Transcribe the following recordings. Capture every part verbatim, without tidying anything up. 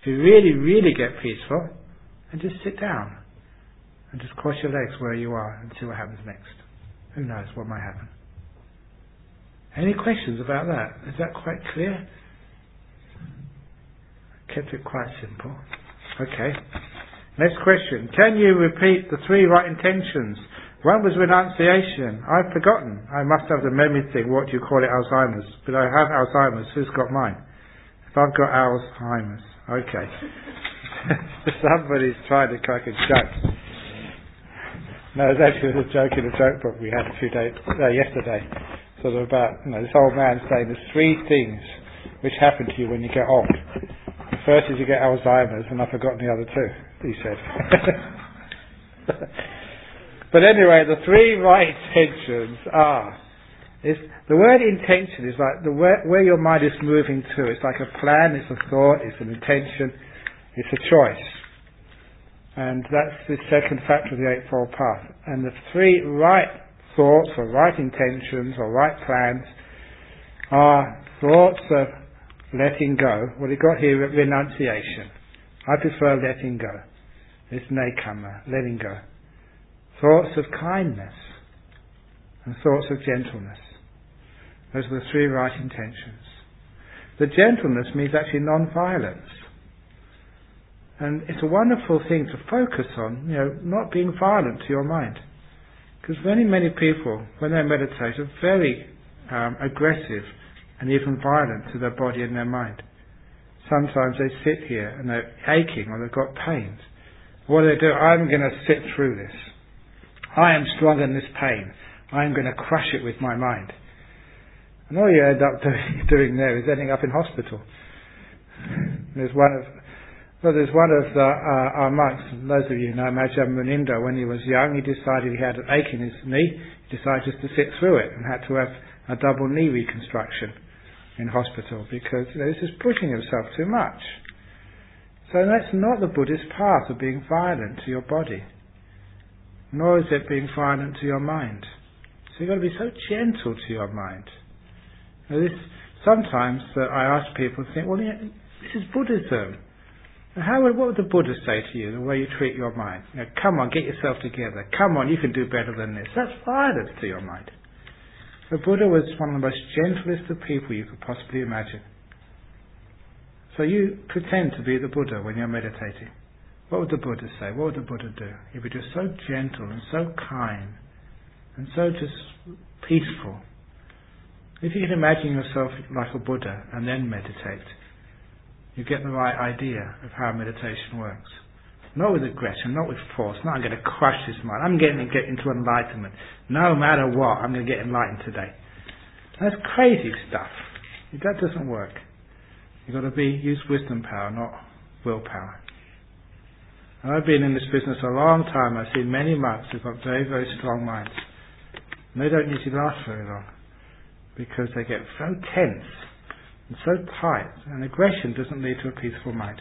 If you really, really get peaceful, then just sit down and just cross your legs where you are and see what happens next. Who knows what might happen? Any questions about that? Is that quite clear? Kept it quite simple. Okay. Next question. Can you repeat the three right intentions? One was renunciation. I've forgotten. I must have the memory thing. What do you call it? Alzheimer's. But I have Alzheimer's. Who's got mine? If I've got Alzheimer's. Okay. Somebody's trying to crack a joke. No, it was actually a joke in a joke book we had a few days, uh, yesterday. Sort of about, you know, this old man saying there's three things which happen to you when you get old. The first is you get Alzheimer's, and I've forgotten the other two, he said. But anyway, the three right intentions are, is, the word intention is like the where, where your mind is moving to. It's like a plan, it's a thought, it's an intention, it's a choice. And that's the second factor of the Eightfold Path. And the three right thoughts or right intentions or right plans are thoughts of letting go. What we got here, renunciation. I prefer letting go. It's nekama, letting go. Thoughts of kindness and thoughts of gentleness. Those are the three right intentions. The gentleness means actually non-violence. And it's a wonderful thing to focus on, you know, not being violent to your mind. Because many, many people, when they meditate, are very um, aggressive and even violent to their body and their mind. Sometimes they sit here and they're aching or they've got pains. What do they do? I'm going to sit through this. I am stronger than this pain. I'm going to crush it with my mind. And all you end up doing, doing there is ending up in hospital. There's one of, well, there's one of the, uh, our monks, those of you who know Majam Munindo, when he was young, he decided he had an ache in his knee. He decided just to sit through it and had to have a double knee reconstruction in hospital because, you know, this is pushing himself too much. So that's not the Buddhist path of being violent to your body, nor is it being violent to your mind. So you've got to be so gentle to your mind. Now this, sometimes uh, I ask people to think, well, yeah, this is Buddhism. Now how would, what would the Buddha say to you, the way you treat your mind? You know, come on, get yourself together. Come on, you can do better than this. That's violence to your mind. The Buddha was one of the most gentlest of people you could possibly imagine. So you pretend to be the Buddha when you're meditating. What would the Buddha say? What would the Buddha do? He'd be just so gentle and so kind and so just peaceful. If you can imagine yourself like a Buddha and then meditate, you get the right idea of how meditation works. Not with aggression, not with force. No, I'm going to crush this mind. I'm going to get into enlightenment. No matter what, I'm going to get enlightened today. That's crazy stuff. That doesn't work. You've got to be use wisdom power, not willpower. And I've been in this business a long time. I've seen many monks who've got very, very strong minds. And they don't usually last very long because they get so tense and so tight. And aggression doesn't lead to a peaceful mind.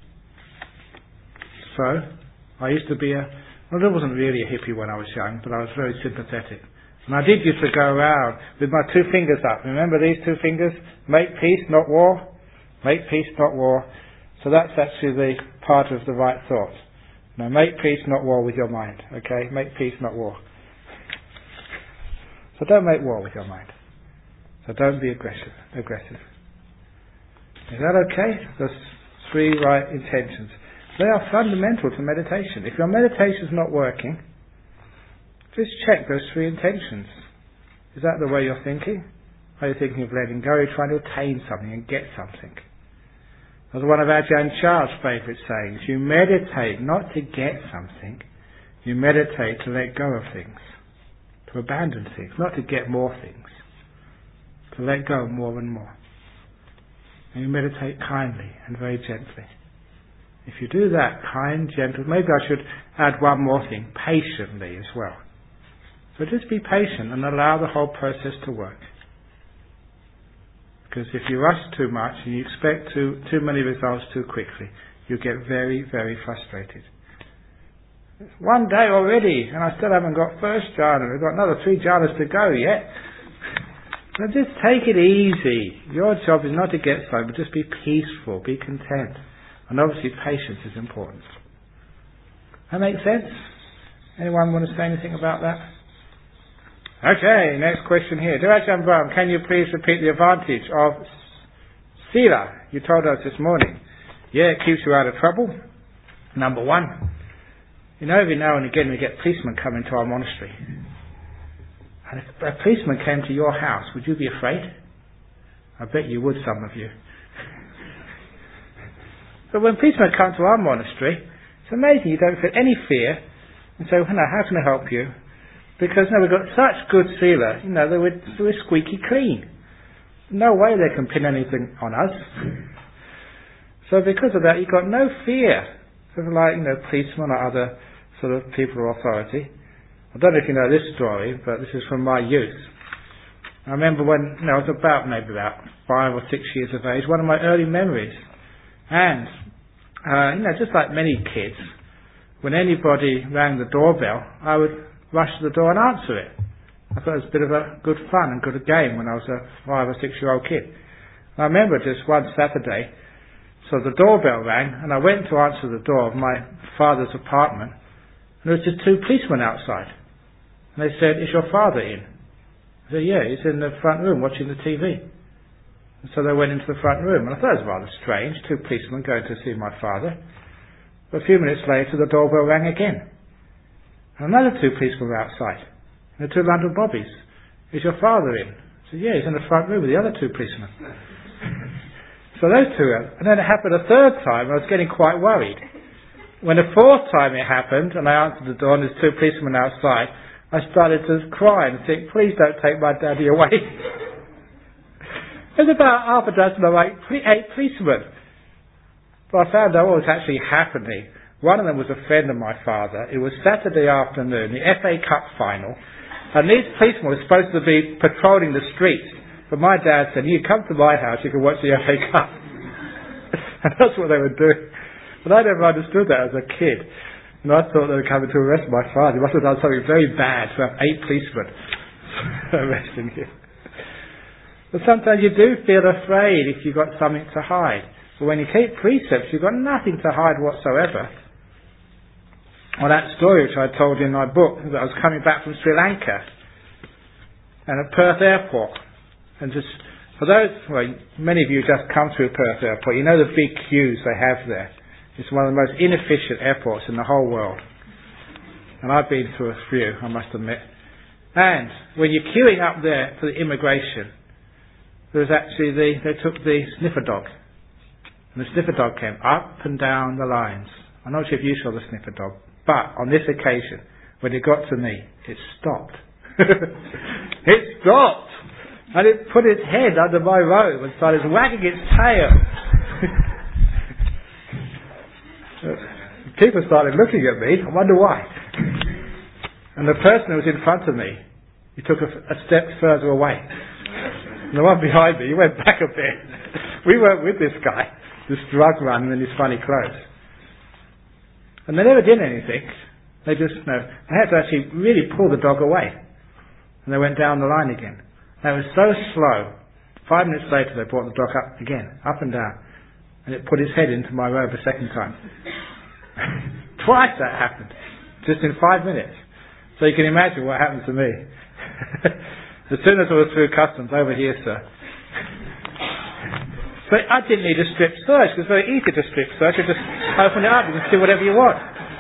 So, I used to be a, well, I wasn't really a hippie when I was young, but I was very sympathetic. And I did used to go around with my two fingers up. Remember these two fingers? Make peace, not war. Make peace, not war. So that's actually the part of the right thought. Now, make peace, not war with your mind. Okay? Make peace, not war. So don't make war with your mind. So don't be aggressive. Aggressive. Is that okay? Those three right intentions. They are fundamental to meditation. If your meditation is not working, just check those three intentions. Is that the way you're thinking? Are you thinking of letting go? You're trying to attain something and get something. That was one of Ajahn Chah's favourite sayings. You meditate not to get something. You meditate to let go of things. To abandon things. Not to get more things. To let go more and more. And you meditate kindly and very gently. If you do that, kind, gentle, maybe I should add one more thing, patiently as well. So just be patient and allow the whole process to work. Because if you rush too much and you expect too, too many results too quickly, you get very, very frustrated. It's one day already and I still haven't got first jhana. We've got another three jhanas to go yet. So just take it easy. Your job is not to get something, but just be peaceful, be content. And obviously patience is important. That makes sense? Anyone want to say anything about that? Okay, next question here. Ajahn Brahm, can you please repeat the advantage of Sila? You told us this morning. Yeah, it keeps you out of trouble. Number one. You know, every now and again we get policemen coming to our monastery. And if a policeman came to your house, would you be afraid? I bet you would, some of you. But when policemen come to our monastery, it's amazing, you don't feel any fear. And so, you know, how can I help you? Because, no, we've got such good sila, you know, that we're, we're squeaky clean. No way they can pin anything on us. So because of that, you've got no fear of, like, you know, policemen or other sort of people of authority. I don't know if you know this story, but this is from my youth. I remember when, you know, I was about, maybe about five or six years of age, one of my early memories. And, uh, you know, just like many kids, when anybody rang the doorbell, I would rush to the door and answer it. I thought it was a bit of a good fun and good game when I was a five or six year old kid. And I remember just one Saturday, so the doorbell rang and I went to answer the door of my father's apartment and there was just two policemen outside. And they said, is your father in? I said, yeah, he's in the front room watching the T V. And so they went into the front room and I thought it was rather strange, two policemen going to see my father. But a few minutes later the doorbell rang again. And another two policemen were outside. And the two London bobbies. Is your father in? I said, yeah, he's in the front room with the other two policemen. So those two, and then it happened a third time, and I was getting quite worried. When the fourth time it happened, and I answered the door, and there's two policemen outside, I started to cry and think, please don't take my daddy away. There's about half a dozen or eight, eight policemen. But I found out what was actually happening. One of them was a friend of my father. It was Saturday afternoon, the F A Cup final, and these policemen were supposed to be patrolling the streets. But my dad said, you come to my house, you can watch the F A Cup. And that's what they were doing. But I never understood that as a kid. And I thought they were coming to arrest my father. He must have done something very bad to have eight policemen arresting him. But sometimes you do feel afraid if you've got something to hide. But when you keep precepts, you've got nothing to hide whatsoever. Well, that story which I told in my book, that I was coming back from Sri Lanka and at Perth Airport. And just, for those, well, many of you just come through Perth Airport, you know the big queues they have there. It's one of the most inefficient airports in the whole world. And I've been through a few, I must admit. And when you're queuing up there for the immigration, there was actually the, they took the sniffer dog. And the sniffer dog came up and down the lines. I'm not sure if you saw the sniffer dog, but on this occasion, when it got to me, it stopped. It stopped! And it put its head under my robe and started wagging its tail. People started looking at me. I wonder why. And the person who was in front of me, he took a, a step further away. And the one behind me, he went back a bit. We weren't with this guy, this drug run in his funny clothes. And they never did anything. They just, no, I had to actually really pull the dog away. And they went down the line again. They were so slow. Five minutes later, they brought the dog up again, up and down. And it put its head into my robe a second time. Twice that happened. Just in five minutes. So you can imagine what happened to me. As soon as I was through customs, over here, sir. So I didn't need a strip search. It was very easy to strip search. You just open it up, you can see whatever you want.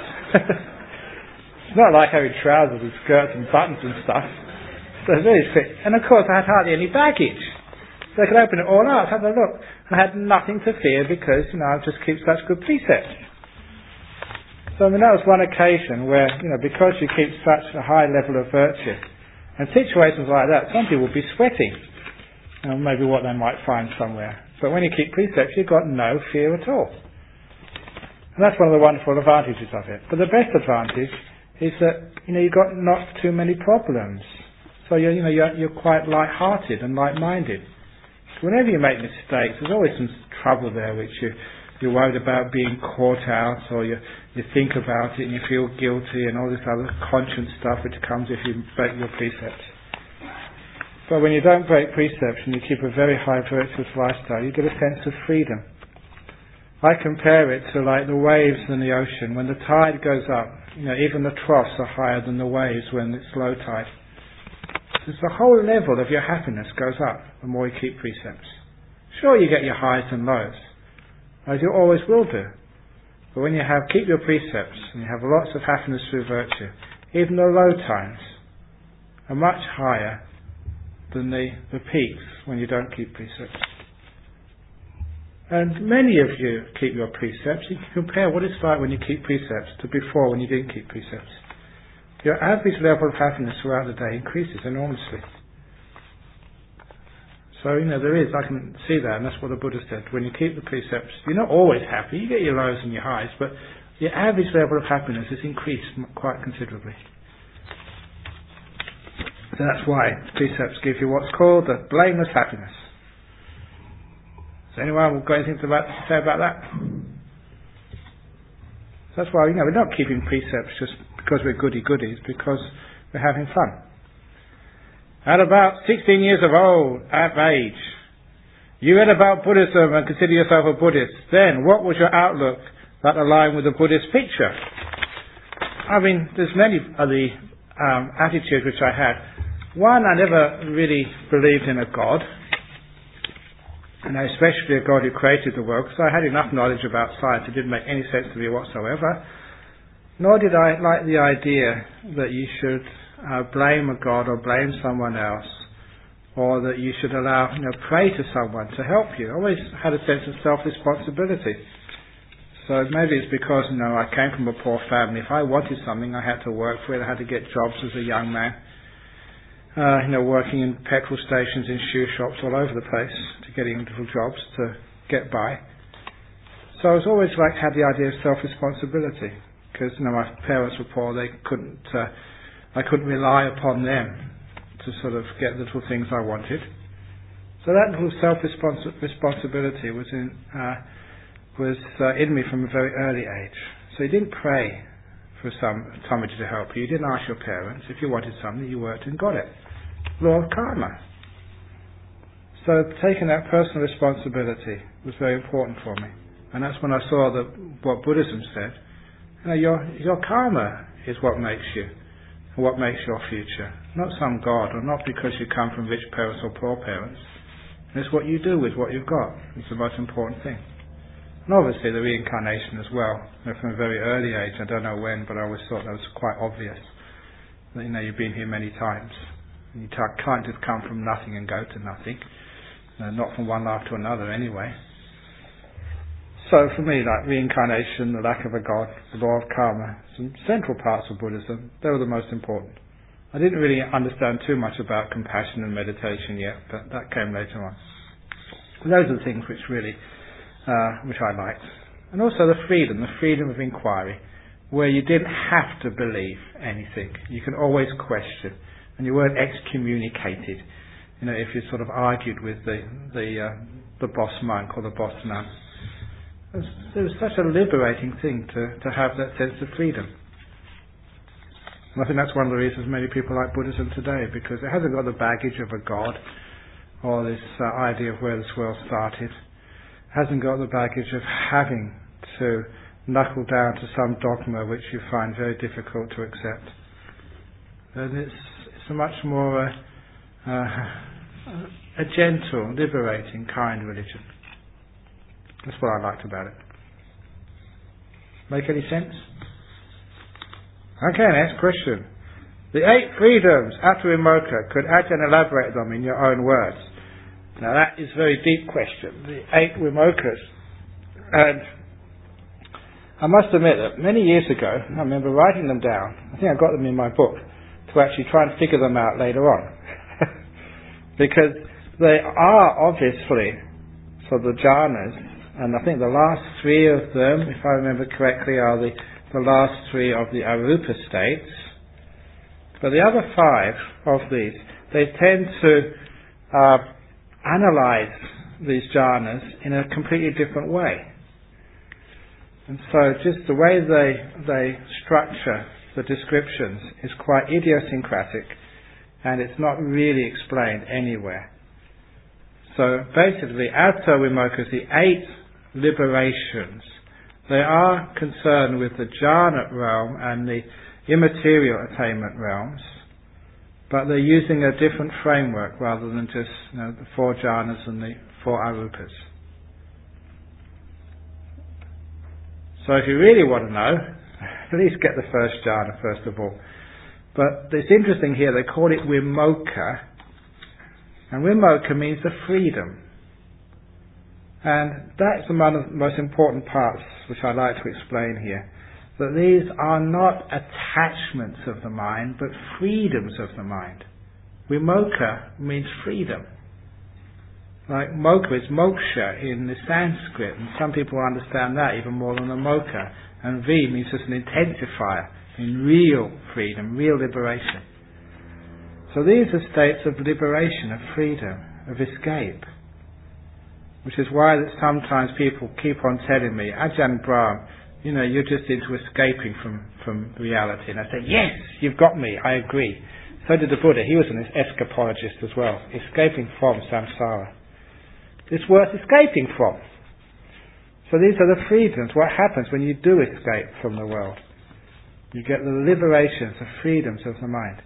It's not like having trousers and skirts and buttons and stuff. So it's very quick. And of course I had hardly any baggage. So I could open it all up, have a look. I had nothing to fear because, you know, I just keep such good precepts. So I mean, that was one occasion where, you know, because you keep such a high level of virtue, and situations like that, some people will be sweating. You know, maybe what they might find somewhere. But when you keep precepts, you've got no fear at all. And that's one of the wonderful advantages of it. But the best advantage is that, you know, you've got not too many problems. So you're, you know, you're, you're quite light-hearted and light-minded. Whenever you make mistakes, there's always some trouble there which you, you're worried about being caught out, or you, you think about it and you feel guilty and all this other conscience stuff which comes if you break your precepts. But when you don't break precepts and you keep a very high virtuous lifestyle, you get a sense of freedom. I compare it to like the waves in the ocean. When the tide goes up, you know, even the troughs are higher than the waves when it's low tide. It's the whole level of your happiness goes up the more you keep precepts. Sure, you get your highs and lows, as you always will do. But when you have keep your precepts and you have lots of happiness through virtue, even the low times are much higher than the, the peaks when you don't keep precepts. And many of you keep your precepts. You can compare what it's like when you keep precepts to before when you didn't keep precepts. Your average level of happiness throughout the day increases enormously. So, you know, there is, I can see that, and that's what the Buddha said. When you keep the precepts, you're not always happy. You get your lows and your highs, but your average level of happiness is increased quite considerably. So that's why precepts give you what's called the blameless happiness. Has anyone got anything to say about that? So that's why, you know, we're not keeping precepts just because we're goody-goodies, because we're having fun. At about sixteen years of old, at age, you read about Buddhism and consider yourself a Buddhist. Then, what was your outlook that aligned with the Buddhist picture? I mean, there's many of the um, attitudes which I had. One, I never really believed in a God, and especially a God who created the world, because I had enough knowledge about science. It didn't make any sense to me whatsoever. Nor did I like the idea that you should uh, blame a God or blame someone else, or that you should allow, you know, pray to someone to help you. I always had a sense of self-responsibility. So maybe it's because, you know, I came from a poor family. If I wanted something, I had to work for it. I had to get jobs as a young man. Uh, you know, working in petrol stations, in shoe shops, all over the place, to getting little jobs to get by. So I was always like had the idea of self-responsibility, because, you know, my parents were poor. They couldn't, uh, I couldn't rely upon them to sort of get the little things I wanted. So that little self-responsibility was in uh, was uh, in me from a very early age. So you didn't pray for some somebody to help you. You didn't ask your parents. If you wanted something, you worked and got it. Law of karma. So taking that personal responsibility was very important for me. And that's when I saw that what Buddhism said, you know, your your karma is what makes you, and what makes your future. Not some God, or not because you come from rich parents or poor parents. And it's what you do with what you've got. It's the most important thing. And obviously the reincarnation as well. You know, from a very early age, I don't know when, but I always thought that was quite obvious. That, you know, you've been here many times. And you can't just come from nothing and go to nothing. You know, not from one life to another anyway. So for me, like reincarnation, the lack of a God, the law of karma, some central parts of Buddhism, they were the most important. I didn't really understand too much about compassion and meditation yet, but that came later on. And those are the things which really Uh, which I liked. And also the freedom, the freedom of inquiry, where you didn't have to believe anything. You can always question, and you weren't excommunicated. You know, if you sort of argued with the the uh, the boss monk or the boss nun. It was, it was such a liberating thing to, to have that sense of freedom. And I think that's one of the reasons many people like Buddhism today, because it hasn't got the baggage of a God or this uh, idea of where this world started. Hasn't got the baggage of having to knuckle down to some dogma which you find very difficult to accept. And it's, it's a much more uh, uh, a gentle, liberating, kind religion. That's what I liked about it. Make any sense? Okay, next question. The eight freedoms, Atthavimokkha, could Ajahn elaborate them in your own words? Now that is a very deep question, the eight Vimokkha's. And I must admit that many years ago, I remember writing them down. I think I got them in my book to actually try and figure them out later on. Because they are obviously for the jhanas, and I think the last three of them, if I remember correctly, are the, the last three of the arupa states. But the other five of these, they tend to uh, analyze these jhanas in a completely different way. And so just the way they they structure the descriptions is quite idiosyncratic, and it's not really explained anywhere. So basically, Atthavimokkha is the eight liberations. They are concerned with the jhana realm and the immaterial attainment realms, but they're using a different framework rather than just, you know, the four jhanas and the four arupas. So if you really want to know, at least get the first jhana first of all. But it's interesting here, they call it vimokkha, and vimokkha means the freedom. And that's one of the most important parts which I'd like to explain here. That these are not attachments of the mind, but freedoms of the mind. Vimokkha means freedom. Like mokkha is moksha in the Sanskrit, and some people understand that even more than the mokkha. And V means just an intensifier in real freedom, real liberation. So these are states of liberation, of freedom, of escape. Which is why that sometimes people keep on telling me, Ajahn Brahm, you know, you're just into escaping from, from reality. And I say, yes, you've got me, I agree. So did the Buddha. He was an escapologist as well, escaping from samsara. It's worth escaping from. So these are the freedoms. What happens when you do escape from the world? You get the liberations, the freedoms of the mind.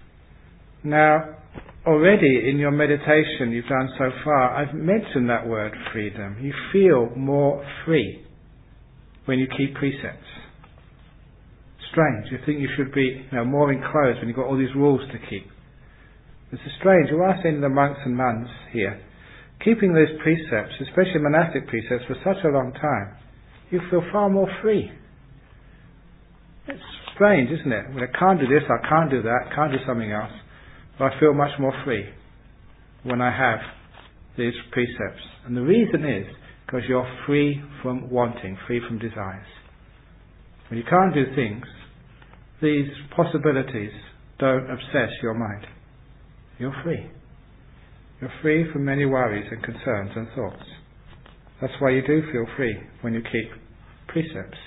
Now, already in your meditation you've done so far, I've mentioned that word freedom. You feel more free when you keep precepts. Strange. You think you should be, you know, more enclosed when you've got all these rules to keep. This is strange. You ask any of the monks and nuns here, keeping those precepts, especially monastic precepts, for such a long time, you feel far more free. It's strange, isn't it? When I can't do this, I can't do that, can't do something else. But I feel much more free when I have these precepts. And the reason is because you're free from wanting, free from desires. When you can't do things, these possibilities don't obsess your mind. You're free. You're free from many worries and concerns and thoughts. That's why you do feel free when you keep precepts.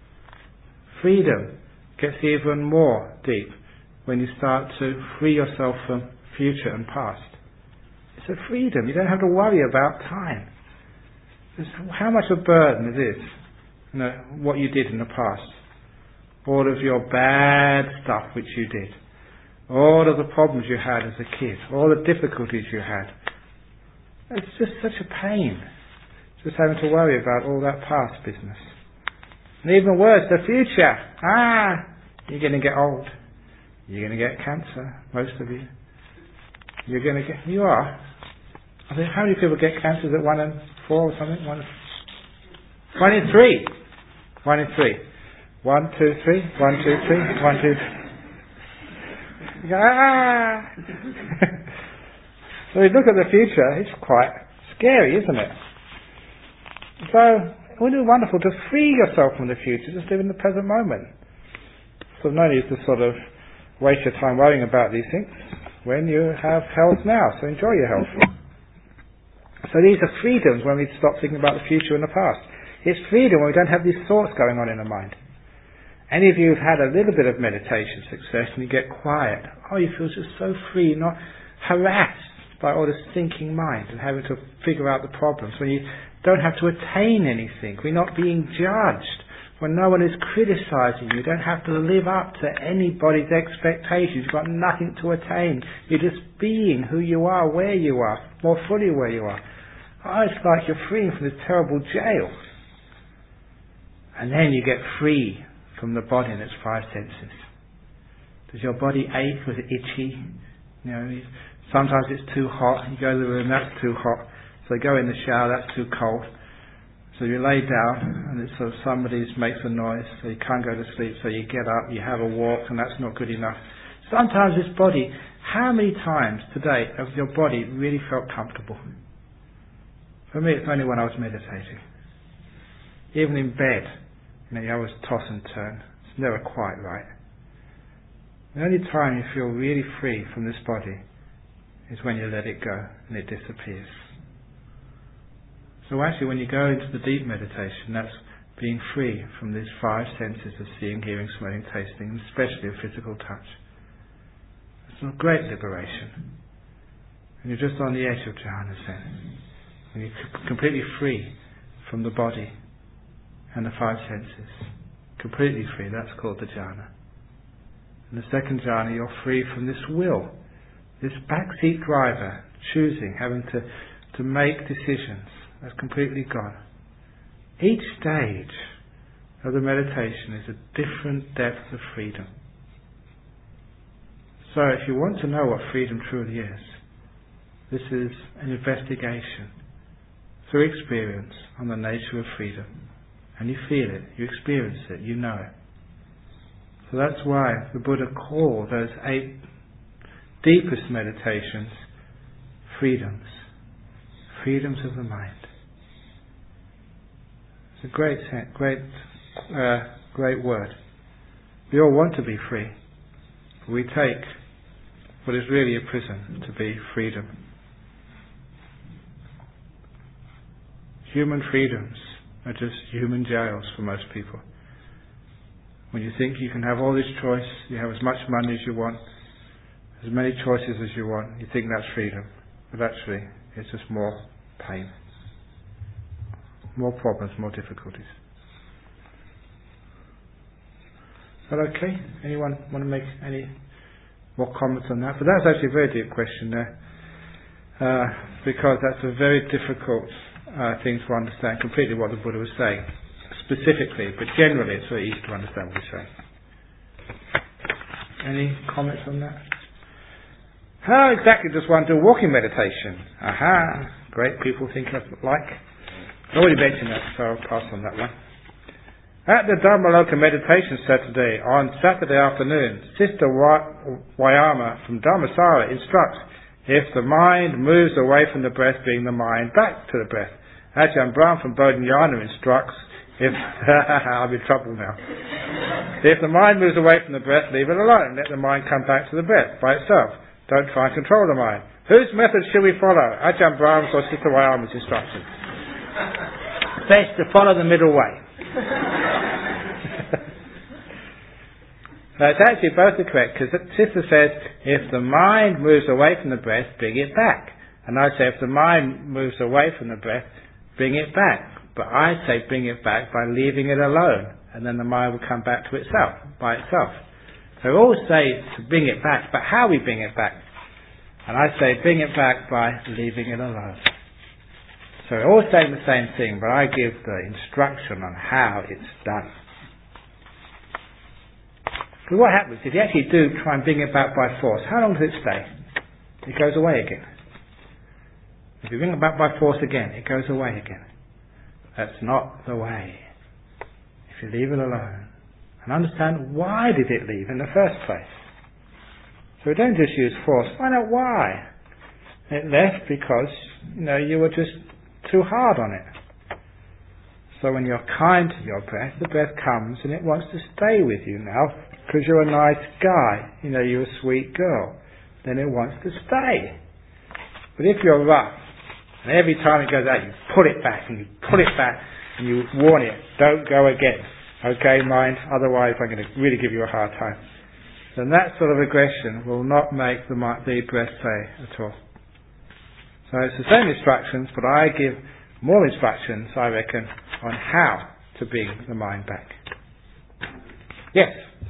Freedom gets even more deep when you start to free yourself from future and past. It's a freedom. You don't have to worry about time. It's how much a burden it is, you know, what you did in the past. All of your bad stuff which you did. All of the problems you had as a kid. All the difficulties you had. It's just such a pain. Just having to worry about all that past business. And even worse, the future. Ah, you're going to get old. You're going to get cancer, most of you. You're going to get... You are. I think, how many people get cancer? Is it one in four or something? One, one in three. One in three. One, two, three. One, two, three. One, two, three. You go, ah! So you look at the future, it's quite scary, isn't it? So, it would be wonderful to free yourself from the future, just live in the present moment. So no need to sort of waste your time worrying about these things when you have health now, so enjoy your health. So these are freedoms when we stop thinking about the future and the past. It's freedom when we don't have these thoughts going on in the mind. Any of you who've had a little bit of meditation success and you get quiet, oh, you feel just so free, not harassed by all this thinking mind and having to figure out the problems. When you don't have to attain anything, we're not being judged. When no one is criticizing you, you don't have to live up to anybody's expectations. You've got nothing to attain. You're just being who you are, where you are, more fully where you are. Oh, it's like you're freeing from this terrible jail. And then you get free from the body and its five senses. Does your body ache? Was it itchy? You know, sometimes it's too hot. You go to the room, that's too hot. So you go in the shower, that's too cold. So you lay down and it's sort of somebody makes a noise, so you can't go to sleep, so you get up, you have a walk, and that's not good enough. Sometimes this body, how many times today has your body really felt comfortable? For me, it's only when I was meditating. Even in bed, you know, you always toss and turn. It's never quite right. The only time you feel really free from this body is when you let it go and it disappears. So actually when you go into the deep meditation, that's being free from these five senses of seeing, hearing, smelling, tasting, and especially of physical touch. It's a great liberation. And you're just on the edge of jhana then. And you're completely free from the body and the five senses. Completely free, that's called the jhana. In the second jhana, you're free from this will, this backseat driver, choosing, having to, to make decisions. That's completely gone. Each stage of the meditation is a different depth of freedom. So if you want to know what freedom truly is, this is an investigation through experience on the nature of freedom. And you feel it, you experience it, you know it. So that's why the Buddha called those eight deepest meditations freedoms. Freedoms of the mind. It's a great, great, uh, great word. We all want to be free. We take what is really a prison to be freedom. Human freedoms are just human jails for most people. When you think you can have all this choice, you have as much money as you want, as many choices as you want, you think that's freedom. But actually, it's just more pain. More problems, more difficulties. Is that okay? Anyone want to make any more comments on that? But that's actually a very deep question there. Uh, because that's a very difficult uh, thing to understand completely what the Buddha was saying. Specifically, but generally it's very easy to understand what he's saying. Any comments on that? How exactly does one do walking meditation? Aha, great people think of like. I already mentioned that, so I'll pass on that one. At the Dharmaloka Meditation Saturday, on Saturday afternoon, Sister Wayama from Dharmasara instructs, if the mind moves away from the breath, bring the mind back to the breath. Ajahn Brahm from Bodhinyana instructs, if I'm in trouble now. If the mind moves away from the breath, leave it alone. Let the mind come back to the breath by itself. Don't try and control the mind. Whose method should we follow? Ajahn Brahm's or Sister Wayama's instructions? Best to follow the middle way. So it's actually both are correct, because the sister says, if the mind moves away from the breath, bring it back. And I say, if the mind moves away from the breath, bring it back. But I say, bring it back by leaving it alone, and then the mind will come back to itself, by itself. So we all say to bring it back, but how we bring it back? And I say, bring it back by leaving it alone. So we're all saying the same thing, but I give the instruction on how it's done. But what happens if you actually do try and bring it back by force? How long does it stay? It goes away again. If you bring it back by force again, it goes away again. That's not the way. If you leave it alone and understand why did it leave in the first place. So we don't just use force. Find out why. It left because, you know, you were just too hard on it. So when you're kind to your breath, the breath comes and it wants to stay with you now because you're a nice guy. You know, you're a sweet girl. Then it wants to stay. But if you're rough, and every time it goes out, you pull it back and you pull it back and you warn it, don't go again. Okay, mind? Otherwise I'm going to really give you a hard time. Then that sort of aggression will not make the, the breath stay at all. So it's the same instructions, but I give more instructions, I reckon, on how to bring the mind back. Yes?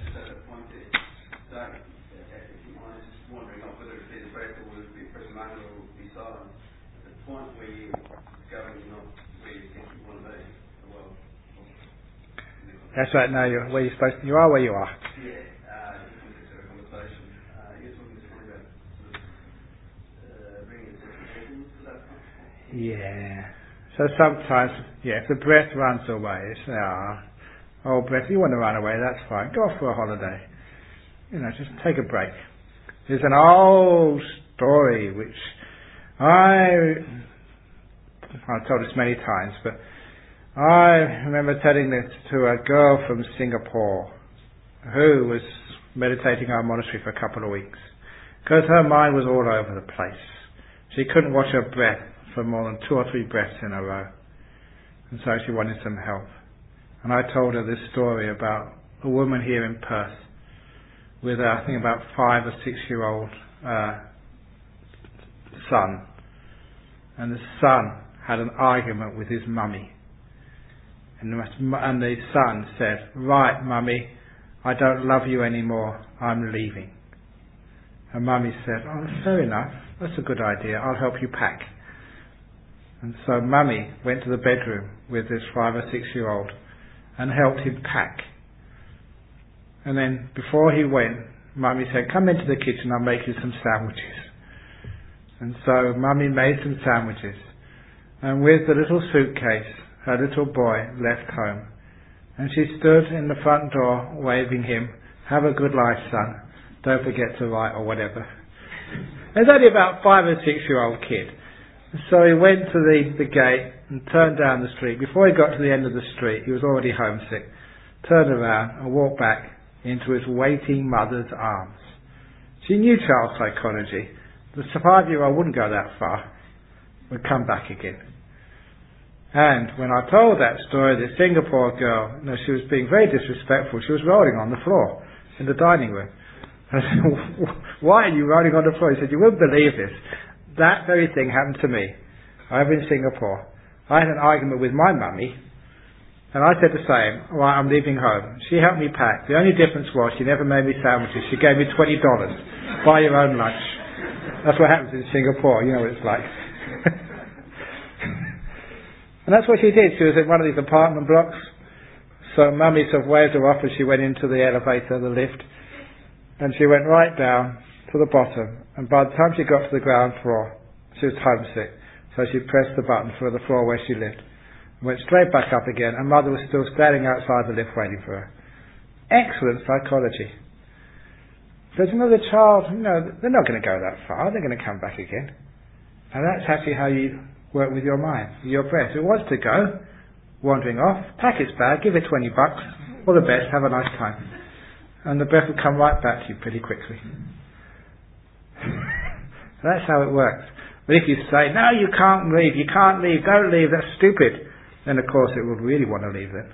That's right, no, you're where you're supposed to, you are where you are. Yeah, uh, you can consider a conversation. Uh, you're talking to something about sort of, uh, bringing it to the that kind. Yeah. So sometimes, yeah, if the breath runs away, it's, ah, oh, breath, you want to run away, that's fine. Go off for a holiday. You know, just take a break. There's an old story which I, I've told this many times, but I remember telling this to a girl from Singapore who was meditating in our monastery for a couple of weeks because her mind was all over the place. She couldn't watch her breath for more than two or three breaths in a row, and so she wanted some help. And I told her this story about a woman here in Perth with a, I think about five or six year old uh, son, and the son had an argument with his mummy. And the, and the son said, right, Mummy, I don't love you anymore, I'm leaving. And Mummy said, oh, fair enough, that's a good idea, I'll help you pack. And so Mummy went to the bedroom with this five or six year old and helped him pack. And then before he went, Mummy said, come into the kitchen, I'll make you some sandwiches. And so Mummy made some sandwiches. And with the little suitcase, her little boy left home. And she stood in the front door waving him, have a good life, son. Don't forget to write or whatever. There's only about five or six year old kid. So he went to the, the gate and turned down the street. Before he got to the end of the street, he was already homesick. Turned around and walked back into his waiting mother's arms. She knew child psychology. The five-year-old wouldn't go that far. Would come back again. And when I told that story, the Singapore girl, you know, she was being very disrespectful. She was rolling on the floor in the dining room. I said, why are you rolling on the floor? He said, you wouldn't believe this. That very thing happened to me over in Singapore. I had an argument with my mummy, and I said the same. Right, I'm leaving home. She helped me pack. The only difference was she never made me sandwiches. She gave me twenty dollars. Buy your own lunch. That's what happens in Singapore. You know what it's like. And that's what she did. She was in one of these apartment blocks. So mummy sort of waved her off as she went into the elevator, the lift. And she went right down to the bottom. And by the time she got to the ground floor, she was homesick. So she pressed the button for the floor where she lived. Went straight back up again, and mother was still standing outside the lift waiting for her. Excellent psychology. Because, you know, the child, you know, they're not going to go that far. They're going to come back again. And that's actually how you work with your mind, your breath. It wants to go, wandering off, pack its bag, give it twenty bucks, all the best, have a nice time. And the breath will come right back to you pretty quickly. That's how it works. But if you say, no, you can't leave, you can't leave, don't leave, that's stupid, then of course it will really want to leave then.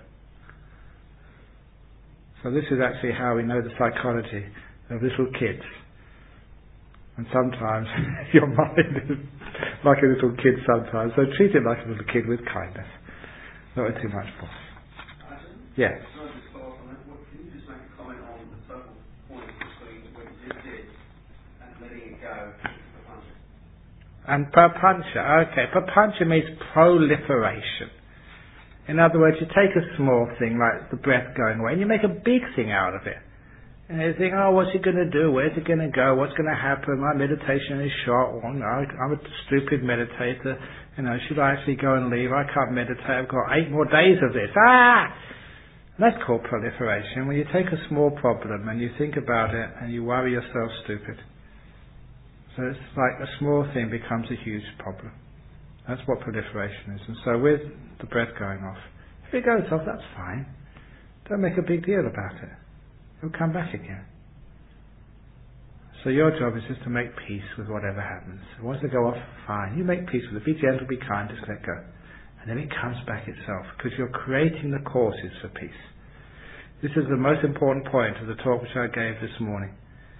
So this is actually how we know the psychology of little kids. And sometimes your mind is like a little kid sometimes. So treat it like a little kid with kindness. Not with too much force. Yes. Can I just follow up on that? What, can you just make a comment on the total point between what you just did and letting it go for puncher? And papancha, okay. Papancha means proliferation. In other words, you take a small thing like the breath going away and you make a big thing out of it. And you think, oh, what's it going to do? Where's it going to go? What's going to happen? My meditation is short. Well, no, I'm a stupid meditator. You know, should I actually go and leave? I can't meditate. I've got eight more days of this. Ah! And that's called proliferation. When you take a small problem and you think about it and you worry yourself stupid. So it's like a small thing becomes a huge problem. That's what proliferation is. And so with the breath going off, if it goes off, that's fine. Don't make a big deal about it. It'll come back again. So your job is just to make peace with whatever happens. It wants to go off, fine. You make peace with it. Be gentle, be kind, just let go. And then it comes back itself, because you're creating the causes for peace. This is the most important point of the talk which I gave this morning.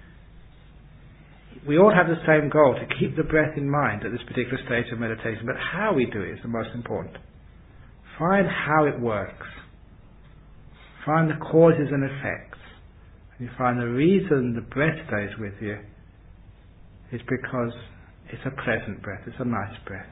We all have the same goal, to keep the breath in mind at this particular stage of meditation, but how we do it is the most important. Find how it works. Find the causes and effects. And you find the reason the breath stays with you is because it's a pleasant breath, it's a nice breath.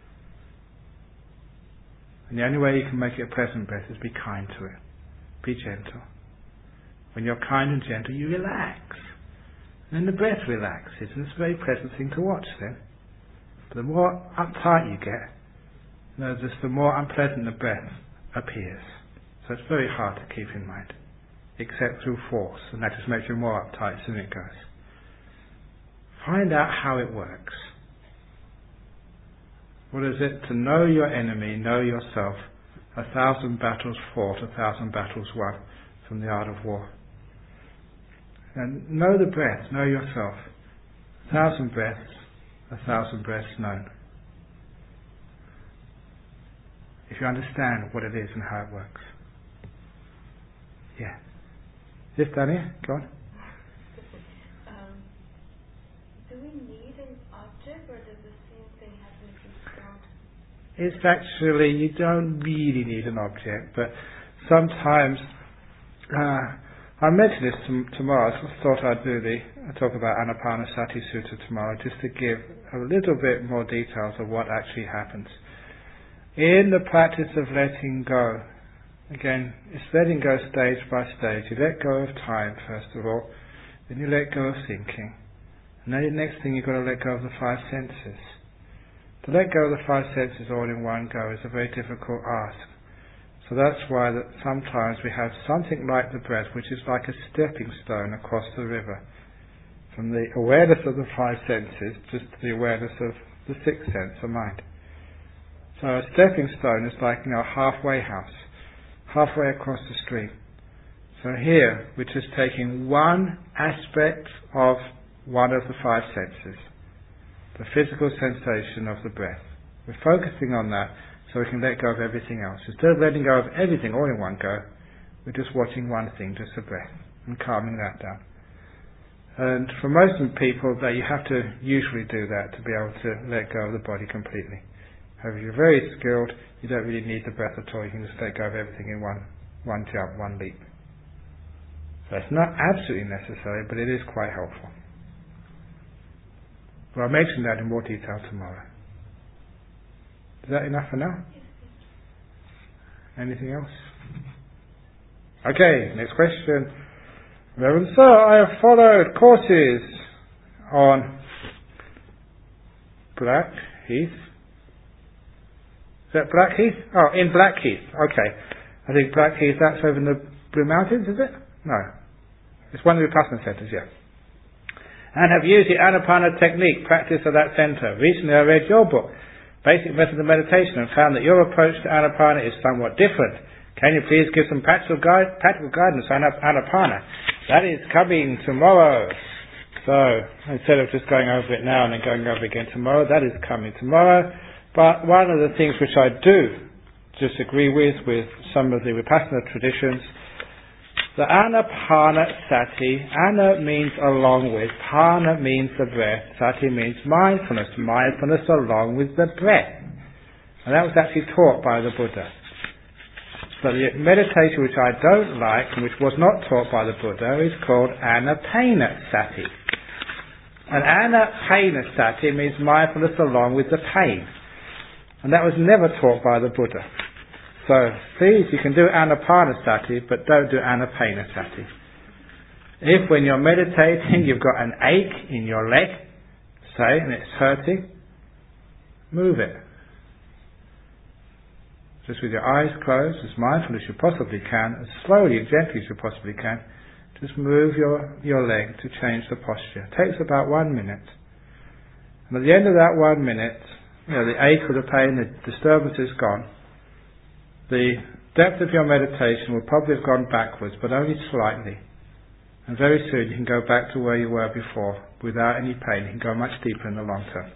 And the only way you can make it a pleasant breath is be kind to it. Be gentle. When you're kind and gentle, you relax. And then the breath relaxes, and it's a very pleasant thing to watch then. But the more uptight you get, you know, just the more unpleasant the breath appears. So it's very hard to keep in mind, except through force, and that just makes you more uptight as soon as it goes. Find out how it works. What is it? To know your enemy, know yourself. A thousand battles fought, a thousand battles won, from the art of war. And know the breath, know yourself. A thousand breaths, a thousand breaths known. If you understand what it is and how it works. Yeah. Yes, Dania, go on. Um, do we need an object, or does the same thing happen if we don't it's actually, you don't really need an object, but sometimes, uh, I'll mention this t- tomorrow. I just thought I'd do the, I'll talk about Anapanasati Sutta tomorrow, just to give a little bit more details of what actually happens. In the practice of letting go, again, it's letting go stage by stage. You let go of time, first of all, then you let go of thinking. And then the next thing you've got to let go of the five senses. To let go of the five senses all in one go is a very difficult ask. So that's why that sometimes we have something like the breath, which is like a stepping stone across the river. From the awareness of the five senses, just to the awareness of the sixth sense, the mind. So a stepping stone is like, you know, a halfway house, halfway across the stream. So here, we're just taking one aspect of one of the five senses, the physical sensation of the breath. We're focusing on that, so we can let go of everything else. Instead of letting go of everything all in one go, we're just watching one thing, just the breath, and calming that down. And for most people, that you have to usually do that to be able to let go of the body completely. However, if you're very skilled, you don't really need the breath at all. You can just let go of everything in one, one jump, one leap. So it's not absolutely necessary, but it is quite helpful. But I'll mention that in more detail tomorrow. Is that enough for now? Anything else? Okay, next question. Reverend Sir, I have followed courses on Blackheath. Is that Blackheath? Oh, in Blackheath. Okay. I think Blackheath, that's over in the Blue Mountains, is it? No. It's one of the Vipassana centres, yeah. And have used the Anapana technique, practice of that centre. Recently I read your book, Basic Method of Meditation, and found that your approach to Anapana is somewhat different. Can you please give some practical, guide, practical guidance on Anapana? That is coming tomorrow. So, instead of just going over it now and then going over it again tomorrow, that is coming tomorrow. But one of the things which I do disagree with, with some of the Vipassana traditions, the Anapanasati, Ana means along with, Pana means the breath, Sati means mindfulness, mindfulness along with the breath. And that was actually taught by the Buddha. But the meditation which I don't like, and which was not taught by the Buddha, is called Anapanasati. And Anapanasati means mindfulness along with the pain. And that was never taught by the Buddha. So, please, you can do Anapanasati, but don't do Anapanasati. If when you're meditating you've got an ache in your leg, say, and it's hurting, move it. Just with your eyes closed, as mindful as you possibly can, as slowly and gently as you possibly can, just move your, your leg to change the posture. It takes about one minute. And at the end of that one minute, you know, the ache or the pain, the disturbance is gone. The depth of your meditation will probably have gone backwards, but only slightly. And very soon you can go back to where you were before, without any pain. You can go much deeper in the long term.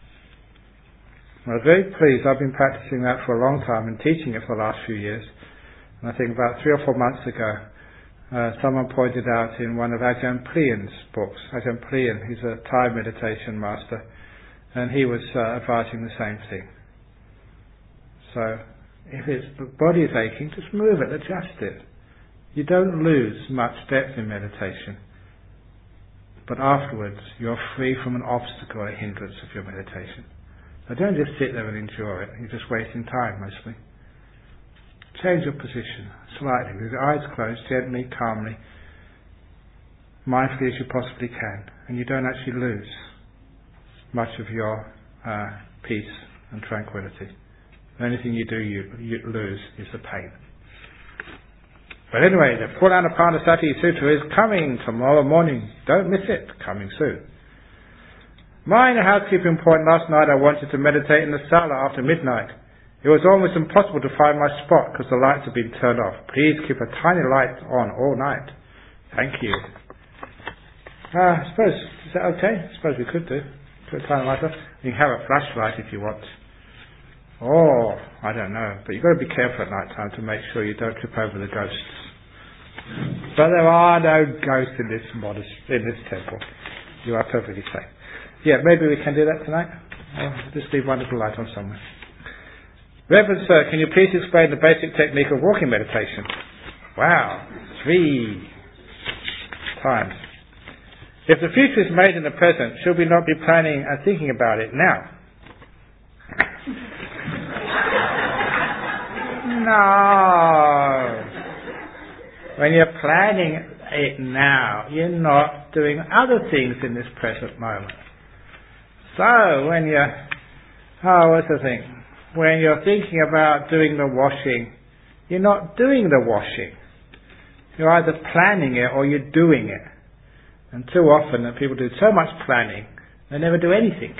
I was very pleased. I've been practicing that for a long time and teaching it for the last few years. And I think about three or four months ago, uh, someone pointed out in one of Ajahn Plian's books, Ajahn Plian, he's a Thai meditation master, and he was uh, advising the same thing. So, if it's, the body is aching, just move it, adjust it. You don't lose much depth in meditation. But afterwards, you're free from an obstacle or a hindrance of your meditation. So don't just sit there and endure it. You're just wasting time, mostly. Change your position slightly, with your eyes closed, gently, calmly, mindfully as you possibly can. And you don't actually lose much of your uh, peace and tranquility. The only thing you do you, you lose is the pain. But anyway, the full Anapanasati Sutta is coming tomorrow morning. Don't miss it. Coming soon. Minor housekeeping point. Last night I wanted to meditate in the sala after midnight. It was almost impossible to find my spot because the lights had been turned off. Please keep a tiny light on all night. Thank you. Uh, I suppose, is that okay? I suppose we could do. Put a tiny light on. You can have a flashlight if you want. Oh, I don't know. But you've got to be careful at night time to make sure you don't trip over the ghosts. But there are no ghosts in this modest, in this temple. You are perfectly safe. Yeah, maybe we can do that tonight. I'll just leave one little light on somewhere. Reverend Sir, can you please explain the basic technique of walking meditation? Wow, three times. If the future is made in the present, should we not be planning and thinking about it now? No. When you're planning it now, you're not doing other things in this present moment. So when you're, oh, what's the thing? When you're thinking about doing the washing, you're not doing the washing. You're either planning it or you're doing it. And too often that people do so much planning, they never do anything.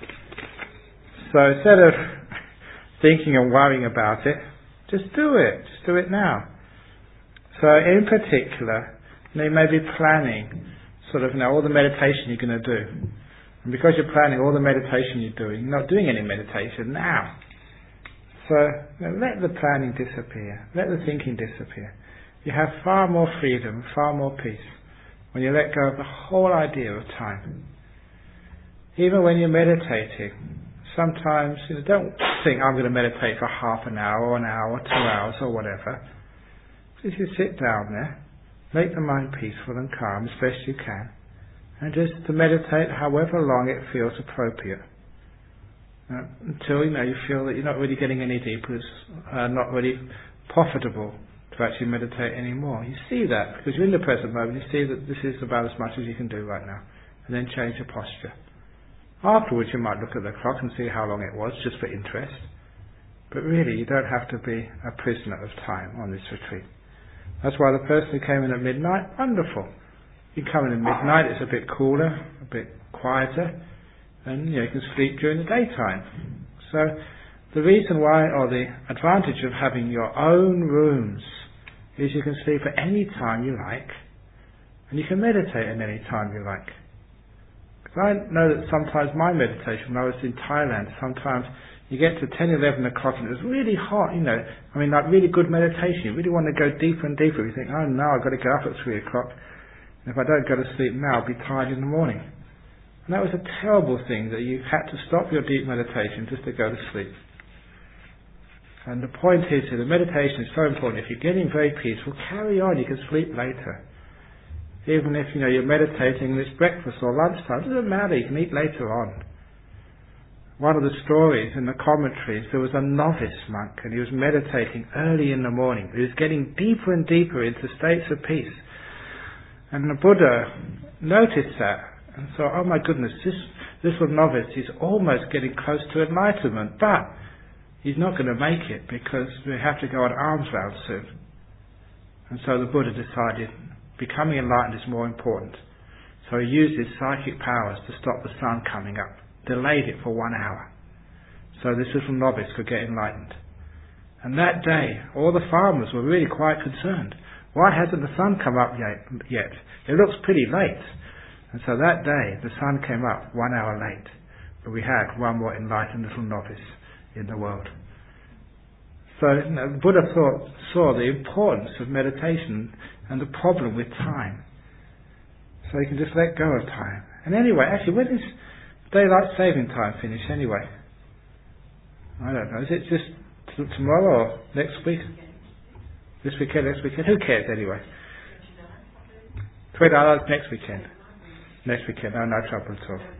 So instead of thinking and worrying about it, just do it. Just do it now. So in particular, you know, you may be planning sort of, you know, all the meditation you're going to do. And because you're planning all the meditation you're doing, you're not doing any meditation now. So you know, let the planning disappear. Let the thinking disappear. You have far more freedom, far more peace when you let go of the whole idea of time. Even when you're meditating, sometimes you know, don't think I'm going to meditate for half an hour or an hour or two hours or whatever. Just you sit down there, make the mind peaceful and calm as best you can, and just to meditate however long it feels appropriate. Uh, until you know you feel that you're not really getting any deeper, it's uh, not really profitable to actually meditate anymore. You see that because you're in the present moment. You see that this is about as much as you can do right now, and then change your posture. Afterwards, you might look at the clock and see how long it was, just for interest. But really, you don't have to be a prisoner of time on this retreat. That's why the person who came in at midnight, wonderful. You come in at midnight, it's a bit cooler, a bit quieter, and you know, you can sleep during the daytime. So the reason why, or the advantage of having your own rooms, is you can sleep at any time you like, and you can meditate at any time you like. Because I know that sometimes my meditation, when I was in Thailand, sometimes you get to ten, eleven o'clock and it's really hot, you know, I mean like really good meditation, you really want to go deeper and deeper. You think, oh no, I've got to get up at three o'clock. And if I don't go to sleep now, I'll be tired in the morning. And that was a terrible thing, that you had to stop your deep meditation just to go to sleep. And the point is that the meditation is so important. If you're getting very peaceful, carry on, you can sleep later. Even if, you know, you're meditating and it's breakfast or lunchtime, it doesn't matter, you can eat later on. One of the stories in the commentaries, there was a novice monk and he was meditating early in the morning. He was getting deeper and deeper into states of peace. And the Buddha noticed that and thought, oh my goodness, this, this little novice is almost getting close to enlightenment, but he's not going to make it because we have to go on alms round soon. And so the Buddha decided becoming enlightened is more important. So he used his psychic powers to stop the sun coming up, delayed it for one hour, so this little novice could get enlightened. And that day, all the farmers were really quite concerned. Why hasn't the sun come up yet? yet? It looks pretty late. And so that day, the sun came up one hour late, but we had one more enlightened little novice in the world. So you know, the Buddha thought, saw the importance of meditation and the problem with time. So you can just let go of time. And anyway, actually, when is daylight saving time finish anyway? I don't know. Is it just t- tomorrow or next week? This weekend, next weekend? Who cares anyway? Twenty hours next weekend. Next weekend. No, no trouble at all.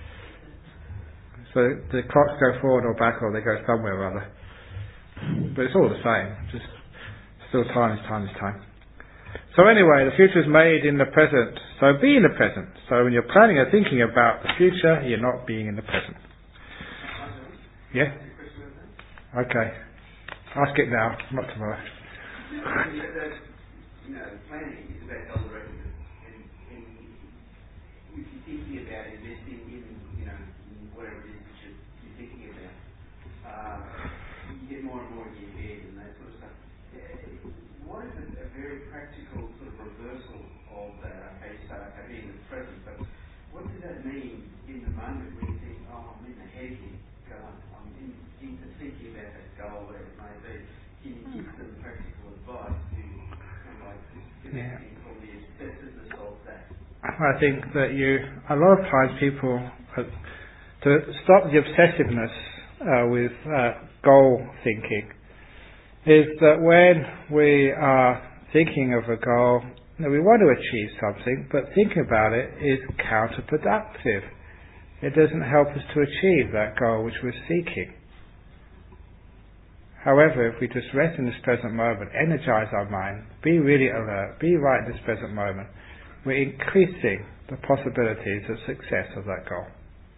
So the clocks go forward or back, or they go somewhere or other. But it's all the same. Just still time is time is time. So anyway, the future is made in the present. So be in the present. So when you're planning or thinking about the future, you're not being in the present. Yeah? Okay. Ask it now, not tomorrow. You know, planning is about deliberating. And, and if you're thinking about investing in, you know, in whatever it is that you're, you're thinking about, uh, you get more and more in your head and that sort of stuff. What is a, a very practical sort of reversal of that? Okay, so okay, being in the present, but what does that mean in the moment when you think, oh, I'm in the head here, God, I'm in, into thinking about that goal, whatever it may be. Can you give some practical advice to kind of like get Yeah. from the obsessiveness of that? I think that you, a lot of times people, uh, to stop the obsessiveness, uh, with uh, goal thinking is that when we are thinking of a goal, you know, we want to achieve something, but thinking about it is counterproductive. It doesn't help us to achieve that goal which we're seeking. However, if we just rest in this present moment, energize our mind, be really alert, be right in this present moment, we're increasing the possibilities of success of that goal.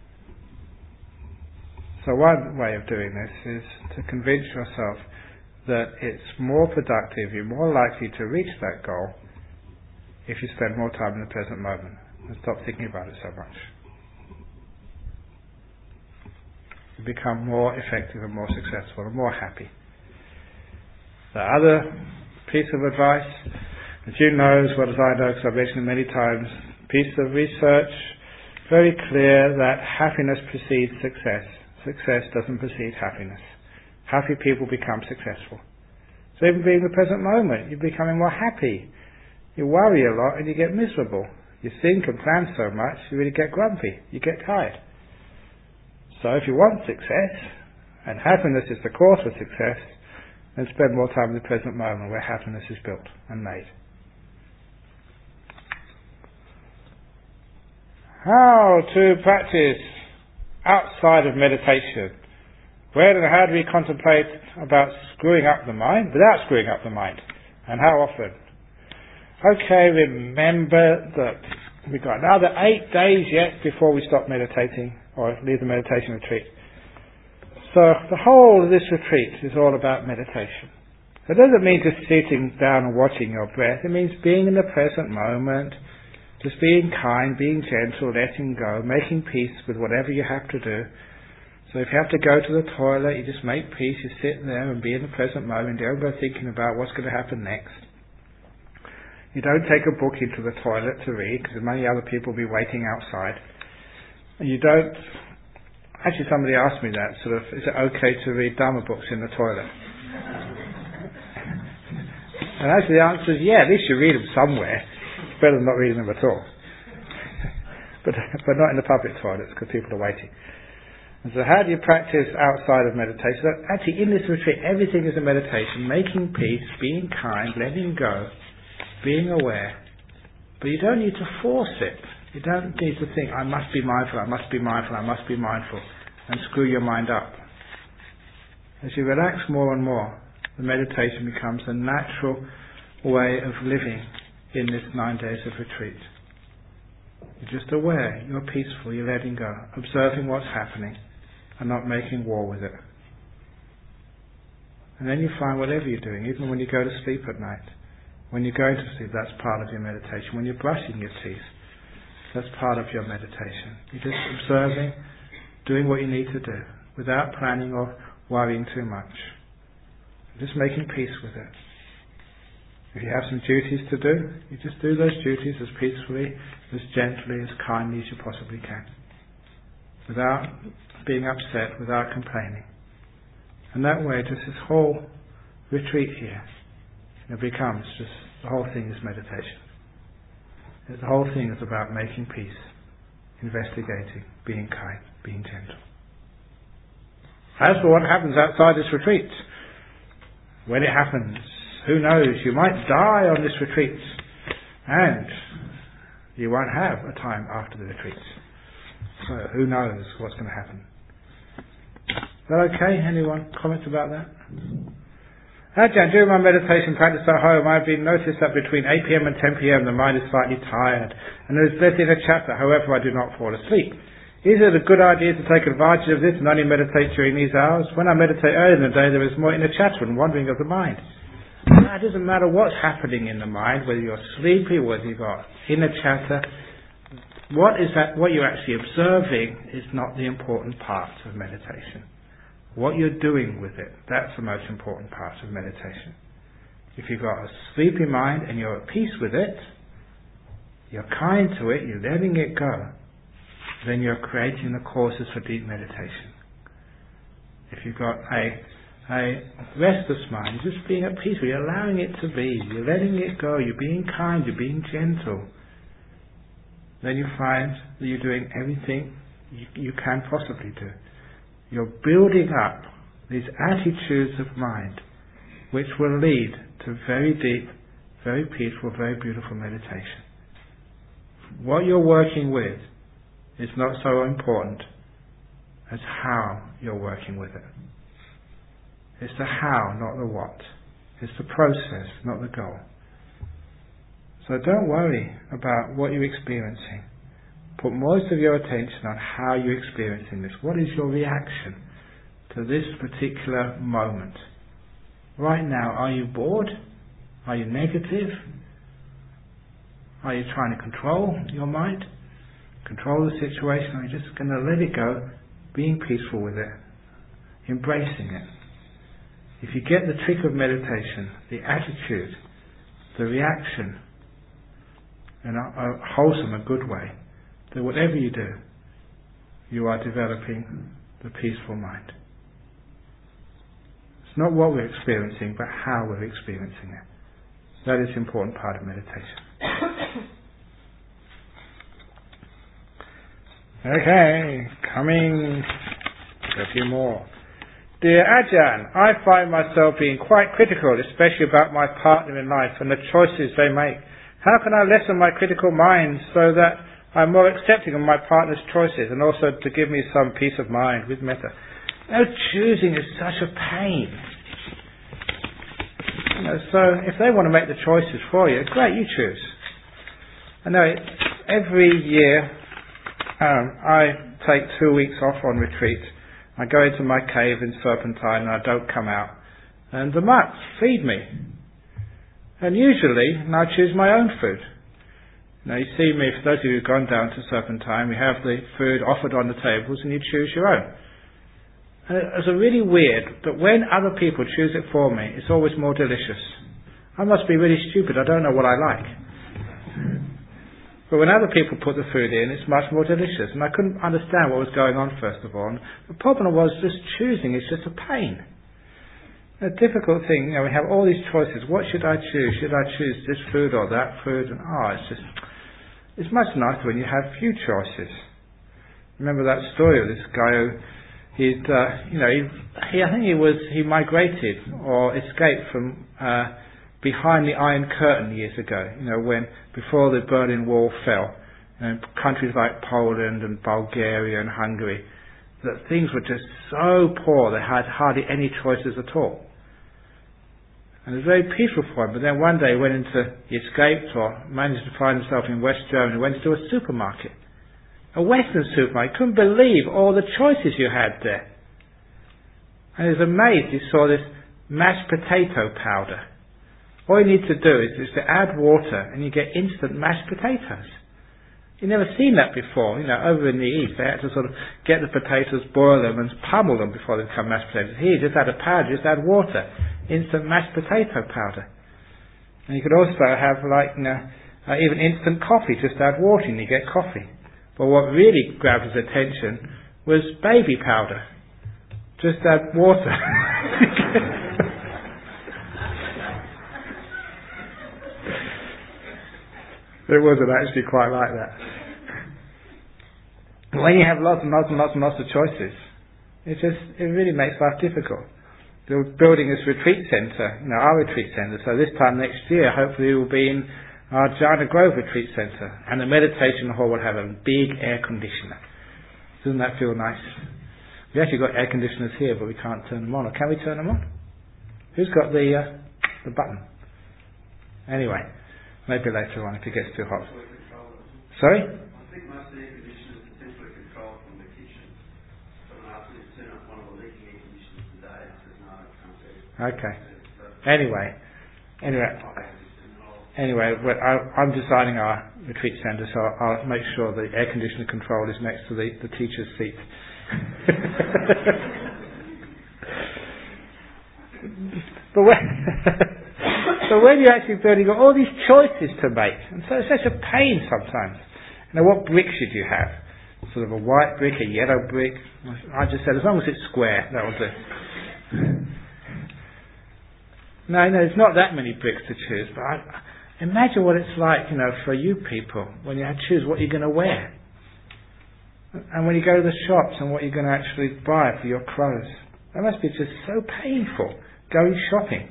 So one way of doing this is to convince yourself that it's more productive, you're more likely to reach that goal if you spend more time in the present moment and stop thinking about it so much. You become more effective and more successful and more happy. The other piece of advice, that you know as well as I know, because I've mentioned it many times, piece of research, very clear that happiness precedes success. Success doesn't precede happiness. Happy people become successful. So even being in the present moment, you're becoming more happy. You worry a lot and you get miserable. You think and plan so much, you really get grumpy. You get tired. So if you want success, and happiness is the cause for success, then spend more time in the present moment where happiness is built and made. How to practice outside of meditation. Where and how do we contemplate about screwing up the mind without screwing up the mind? And how often? Okay, remember that we've got another eight days yet before we stop meditating or leave the meditation retreat. So the whole of this retreat is all about meditation. It doesn't mean just sitting down and watching your breath. It means being in the present moment, just being kind, being gentle, letting go, making peace with whatever you have to do. So if you have to go to the toilet, you just make peace, you sit there and be in the present moment. You don't go thinking about what's going to happen next. You don't take a book into the toilet to read, because many other people will be waiting outside. And you don't... Actually, somebody asked me that, sort of, is it okay to read Dharma books in the toilet? And actually the answer is, yeah, at least you read them somewhere. It's better than not reading them at all. but but not in the public toilets, because people are waiting. And so how do you practice outside of meditation? So actually, in this retreat, everything is a meditation. Making peace, being kind, letting go, being aware. But you don't need to force it. You don't need to think, I must be mindful, I must be mindful, I must be mindful, and screw your mind up. As you relax more and more, the meditation becomes a natural way of living in this nine days of retreat. You're just aware, you're peaceful, you're letting go, observing what's happening, and not making war with it. And then you find whatever you're doing, even when you go to sleep at night, when you're going to sleep, that's part of your meditation. When you're brushing your teeth, that's part of your meditation. You're just observing, doing what you need to do, without planning or worrying too much. Just making peace with it. If you have some duties to do, you just do those duties as peacefully, as gently, as kindly as you possibly can. Without being upset, without complaining. And that way, just this whole retreat here, it becomes just, the whole thing is meditation. The whole thing is about making peace, investigating, being kind, being gentle. As for what happens outside this retreat, when it happens, who knows, you might die on this retreat, and you won't have a time after the retreat. So who knows what's going to happen. Is that okay? Anyone comments about that? Ajahn, during my meditation practice at home, I've been noticed that between eight p.m. and ten p.m. the mind is slightly tired, and there is less in a chatter. However, I do not fall asleep. Is it a good idea to take advantage of this and only meditate during these hours? When I meditate early in the day, there is more inner chatter and wandering of the mind. It doesn't matter what's happening in the mind, whether you're sleepy, whether you've got inner chatter. What is that? What you're actually observing is not the important part of meditation. What you're doing with it, that's the most important part of meditation. If you've got a sleepy mind and you're at peace with it, you're kind to it, you're letting it go, then you're creating the causes for deep meditation. If you've got a, a restless mind, you're just being at peace with it, you're allowing it to be, you're letting it go, you're being kind, you're being gentle, then you find that you're doing everything you, you can possibly do. you're building up these attitudes of mind which will lead to very deep, very peaceful, very beautiful meditation. What you're working with is not so important as how you're working with it. It's the how, not the what. It's the process, not the goal. So don't worry about what you're experiencing. Put most of your attention on how you're experiencing this. What is your reaction to this particular moment? Right now, are you bored? Are you negative? Are you trying to control your mind? Control the situation? Are you just going to let it go, being peaceful with it, embracing it? If you get the trick of meditation, the attitude, the reaction, in a, a wholesome, a good way, then whatever you do, you are developing the peaceful mind. It's not what we're experiencing, but how we're experiencing it. That is an important part of meditation. Okay, coming a few more. Dear Ajahn, I find myself being quite critical, especially about my partner in life and the choices they make. How can I lessen my critical mind so that I'm more accepting of my partner's choices and also to give me some peace of mind with metta? No, choosing is such a pain. You know, so if they want to make the choices for you, great, you choose. I know it, every year um, I take two weeks off on retreat. I go into my cave in Serpentine and I don't come out. And the monks feed me. And usually I choose my own food. Now you see me, for those of you who've gone down to Serpentine, we have the food offered on the tables and you choose your own. And it's really weird that when other people choose it for me, it's always more delicious. I must be really stupid, I don't know what I like. But when other people put the food in, it's much more delicious. And I couldn't understand what was going on, first of all. And the problem was just choosing is just a pain. A difficult thing, you know, we have all these choices. What should I choose? Should I choose this food or that food? And oh, it's just, it's much nicer when you have few choices. Remember that story of this guy who, he'd, uh, you know, he, he, I think he was, he migrated or escaped from uh, behind the Iron Curtain years ago, you know, when, before the Berlin Wall fell, you know, countries like Poland and Bulgaria and Hungary, that things were just so poor they had hardly any choices at all. And it was very peaceful for him, but then one day he went into, he escaped or managed to find himself in West Germany, went into a supermarket. A Western supermarket. He couldn't believe all the choices you had there. And he was amazed. He saw this mashed potato powder. All you need to do is just to add water and you get instant mashed potatoes. You've never seen that before. You know, over in the East they had to sort of get the potatoes, boil them and pummel them before they become mashed potatoes. Here you just add a powder, just add water. Instant mashed potato powder. And you could also have like, you know, uh, even instant coffee, just add water and you get coffee. But what really grabbed his attention was baby powder. Just add water. It wasn't actually quite like that. When you have lots and lots and lots and lots of choices, it just, it really makes life difficult. We're building this retreat centre, you know, our retreat centre, so this time next year hopefully we'll be in our Jhana Grove retreat centre, and the meditation hall will have a big air conditioner. Doesn't that feel nice? We actually got air conditioners here, but we can't turn them on. Or can we turn them on? Who's got the uh, the button? Anyway, maybe later on if it gets too hot. Sorry? I think most of the air conditioners are centrally controlled from the kitchen. Someone asked me to turn up one of the leaking air conditioners today. I said, no, I can't do it. Okay. Anyway, anyway, anyway, well, I, I'm designing our retreat centre, so I'll make sure the air conditioner control is next to the, the teacher's seat. but when, but when you're actually building, you've got all these choices to make, and so it's such a pain sometimes. Now, what brick should you have? Sort of a white brick, a yellow brick? I just said, as long as it's square, that will do. No, no, there's not that many bricks to choose, but I, imagine what it's like, you know, for you people when you have to choose what you're going to wear. And when you go to the shops and what you're going to actually buy for your clothes, that must be just so painful, going shopping.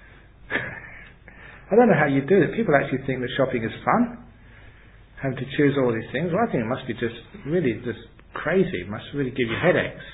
I don't know how you do it. People actually think that shopping is fun, having to choose all these things. Well, I think it must be just really just crazy. It must really give you headaches.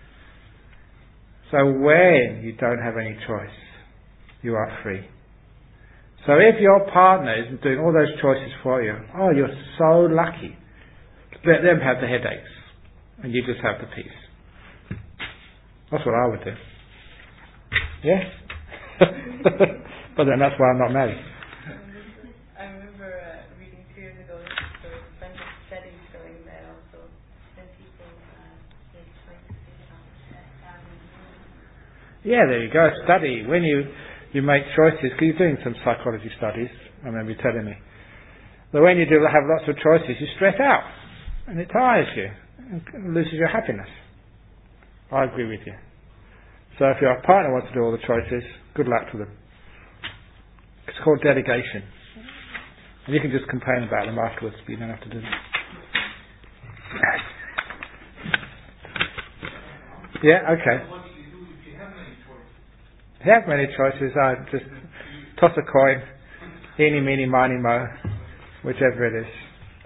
So when you don't have any choice, you are free. So if your partner is doing all those choices for you, oh, you're so lucky. Let them have the headaches, and you just have the peace. That's what I would do. Yeah? But then that's why I'm not married. I remember uh, reading two years ago, there was a bunch of studies going there also, and people uh, were trying to see how that family. Yeah, there you go. Study. When you, you make choices, because you're doing some psychology studies, I remember you telling me. But when you do have lots of choices, you stress out. And it tires you. And loses your happiness. I agree with you. So if your partner wants to do all the choices, good luck to them. It's called delegation. And you can just complain about them afterwards, but you don't have to do them. Yeah, okay. If you have many choices, I just toss a coin, eeny, meeny, miny, mo, whichever it is.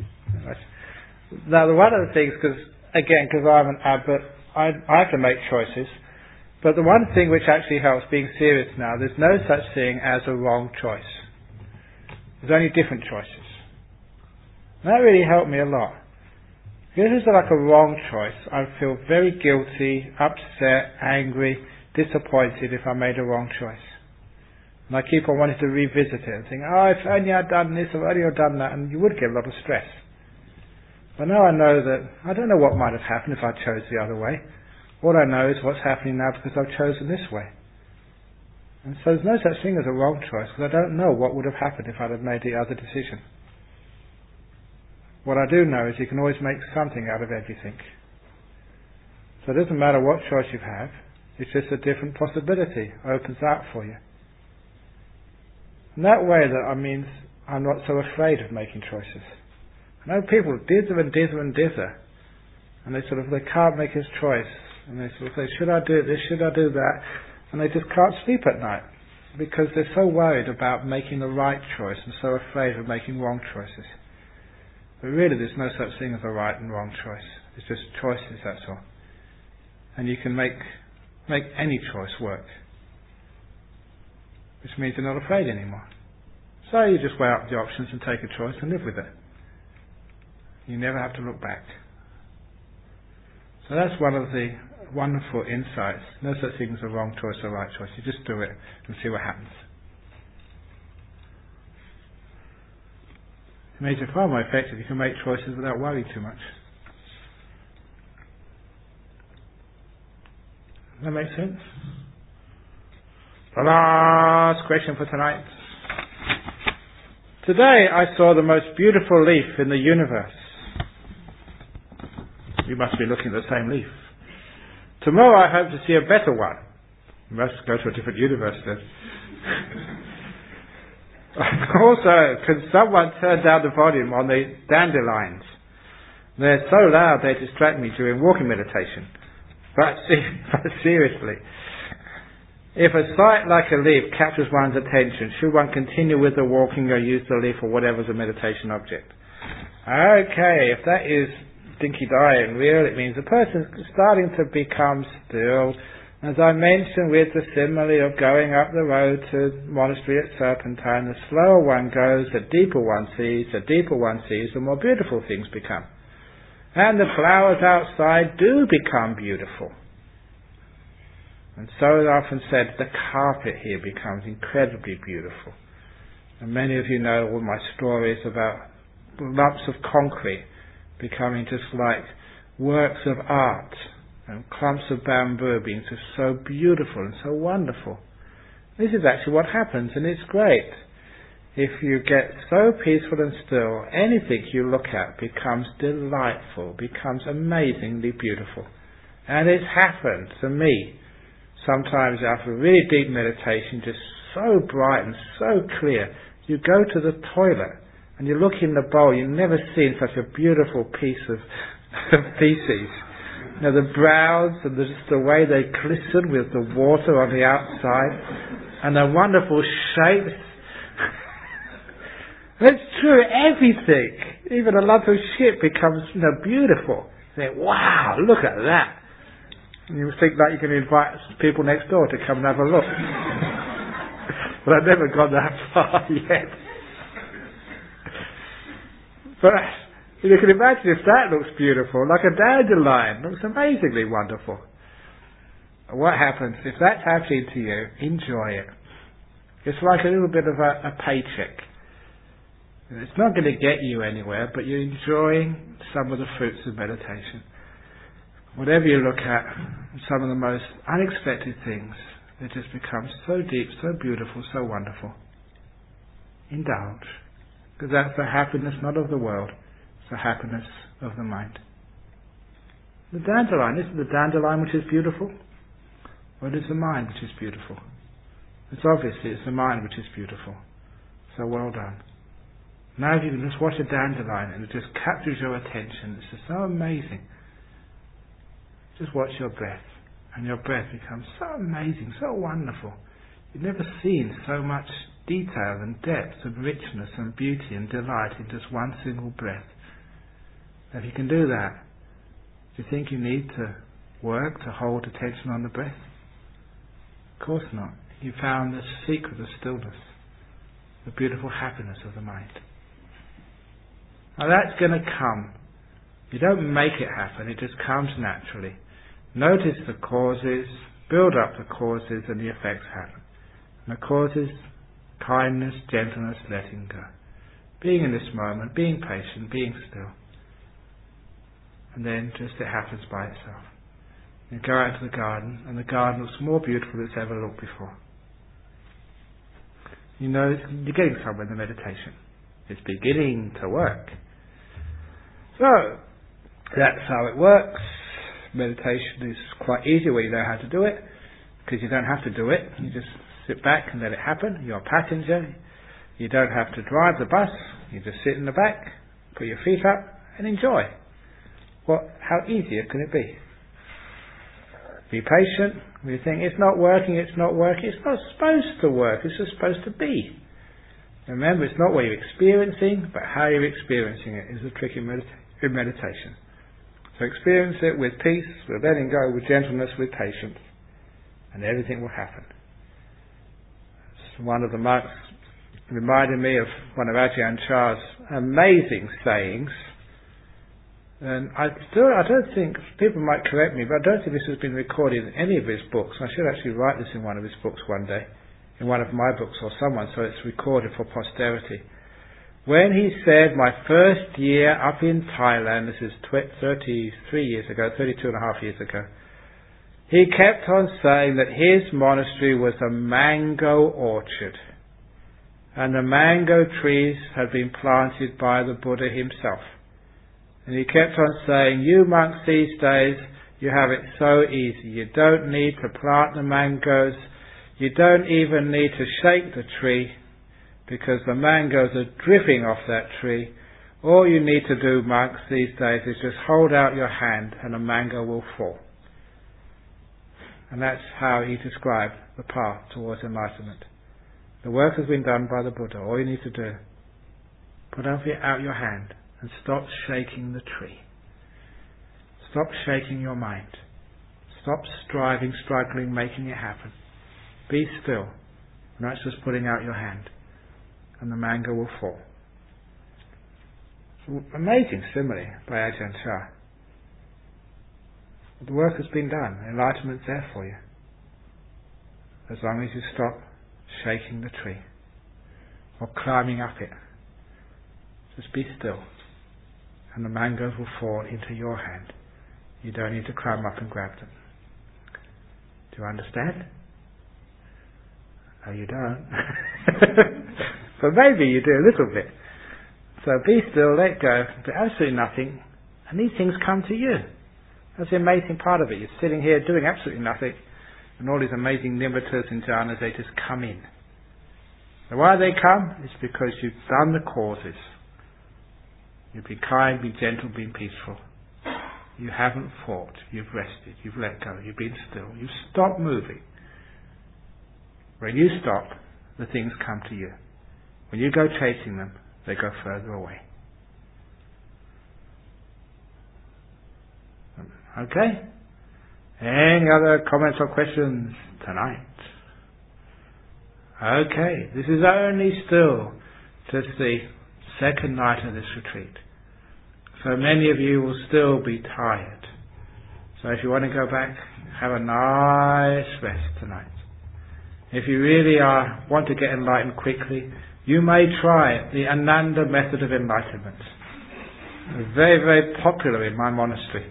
Now, one of the things, because again, because I'm an abbot, I, I have to make choices. But the one thing which actually helps, being serious now, there's no such thing as a wrong choice. There's only different choices. And that really helped me a lot. If it's like a wrong choice, I feel very guilty, upset, angry, disappointed if I made a wrong choice. And I keep on wanting to revisit it and think, oh, if only I'd done this, if only I'd done that, and you would get a lot of stress. But now I know that I don't know what might have happened if I chose the other way. What I know is what's happening now because I've chosen this way. And so there's no such thing as a wrong choice, because I don't know what would have happened if I'd have made the other decision. What I do know is you can always make something out of everything. So it doesn't matter what choice you have, it's just a different possibility opens out for you. In that way, that I means I'm not so afraid of making choices. I know people dither and dither and dither, and they sort of they can't make his choice, and they sort of say, should I do this, should I do that, and they just can't sleep at night because they're so worried about making the right choice and so afraid of making wrong choices. But really, there's no such thing as a right and wrong choice. It's just choices, that's all. And you can make make any choice work, which means you're not afraid anymore. So you just weigh up the options and take a choice and live with it. You never have to look back. So that's one of the wonderful insights. No such thing as a wrong choice or right choice. You just do it and see what happens. It makes it far more effective. You can make choices without worrying too much. Does that make sense? The last question for tonight. Today I saw the most beautiful leaf in the universe. You must be looking at the same leaf. Tomorrow I hope to see a better one. You must go to a different universe then. Also, can someone turn down the volume on the dandelions? They're so loud they distract me during walking meditation. But, but seriously, if a sight like a leaf captures one's attention, should one continue with the walking or use the leaf or whatever as a meditation object? Okay, if that is dinky die and real, it means the person's starting to become still. As I mentioned with the simile of going up the road to the monastery at Serpentine, the slower one goes, the deeper one sees, the deeper one sees, the more beautiful things become. And the flowers outside do become beautiful. And so often said, the carpet here becomes incredibly beautiful. And many of you know all my stories about lumps of concrete becoming just like works of art, and clumps of bamboo being just so beautiful and so wonderful. This is actually what happens, and it's great. If you get so peaceful and still, anything you look at becomes delightful, becomes amazingly beautiful. And it's happened to me. Sometimes after a really deep meditation, just so bright and so clear, you go to the toilet and you look in the bowl, you've never seen such a beautiful piece of pieces. You know, the browns and the, just the way they glisten with the water on the outside, and the wonderful shapes. It's true, everything. Even a lump of shit becomes, you know, beautiful. You think, wow, look at that. And you think that you can invite people next door to come and have a look. But I've never gone that far yet. But you can imagine if that looks beautiful, like a dandelion, looks amazingly wonderful. What happens, if that's happening to you, enjoy it. It's like a little bit of a, a paycheck. It's not going to get you anywhere, but you're enjoying some of the fruits of meditation. Whatever you look at, some of the most unexpected things, it just becomes so deep, so beautiful, so wonderful. Indulge. Because that's the happiness not of the world, it's the happiness of the mind. The dandelion, isn't the dandelion which is beautiful? Or it is the mind which is beautiful? It's obviously it's the mind which is beautiful. So well done. Now if you can just watch a dandelion and it just captures your attention, it's just so amazing. Just watch your breath, and your breath becomes so amazing, so wonderful. You've never seen so much detail and depth and richness and beauty and delight in just one single breath. If you can do that, do you think you need to work to hold attention on the breath? Of course not. You found the secret of stillness, the beautiful happiness of the mind. Now that's going to come. You don't make it happen, it just comes naturally. Notice the causes, build up the causes, and the effects happen. And the causes, kindness, gentleness, letting go. Being in this moment, being patient, being still. And then just it happens by itself. You go out to the garden, and the garden looks more beautiful than it's ever looked before. You know, you're getting somewhere in the meditation. It's beginning to work. So, that's how it works. Meditation is quite easy when you know how to do it, because you don't have to do it. You just sit back and let it happen. You're a passenger. You don't have to drive the bus. You just sit in the back, put your feet up, and enjoy. What? How easier can it be? Be patient. When you think it's not working, it's not working. It's not supposed to work. It's just supposed to be. Remember, it's not what you're experiencing, but how you're experiencing it is the trick in, medita- in meditation. So experience it with peace, with letting go, with gentleness, with patience, and everything will happen. One of the monks reminded me of one of Ajahn Chah's amazing sayings, and I still I don't think, people might correct me, but I don't think this has been recorded in any of his books. I should actually write this in one of his books one day, in one of my books or someone, so it's recorded for posterity. When he said, my first year up in Thailand, this is thirty-three years ago, thirty-two and a half years ago, he kept on saying that his monastery was a mango orchard, and the mango trees had been planted by the Buddha himself. And he kept on saying, you monks these days, you have it so easy. You don't need to plant the mangoes. You don't even need to shake the tree, because the mangoes are dripping off that tree. All you need to do, monks, these days is just hold out your hand and a mango will fall. And that's how he described the path towards enlightenment. The work has been done by the Buddha. All you need to do, put out your hand and stop shaking the tree. Stop shaking your mind. Stop striving, struggling, making it happen. Be still. And that's just putting out your hand, and the mango will fall. Amazing simile by Ajahn Chah. The work has been done. Enlightenment's there for you. As long as you stop shaking the tree or climbing up it. Just be still, and the mangoes will fall into your hand. You don't need to climb up and grab them. Do you understand? No, you don't. But maybe you do a little bit. So be still, let go, do absolutely nothing, and these things come to you. That's the amazing part of it. You're sitting here doing absolutely nothing, and all these amazing nimittas and jhanas, they just come in. And why they come? It's because you've done the causes. You've been kind, been gentle, been peaceful. You haven't fought. You've rested. You've let go. You've been still. You've stopped moving. When you stop, the things come to you. When you go chasing them, they go further away. Okay? Any other comments or questions tonight? Okay, this is only still just the second night of this retreat. So many of you will still be tired. So if you want to go back, have a nice rest tonight. If you really are want to get enlightened quickly, you may try the Ananda method of enlightenment. Very, very popular in my monastery.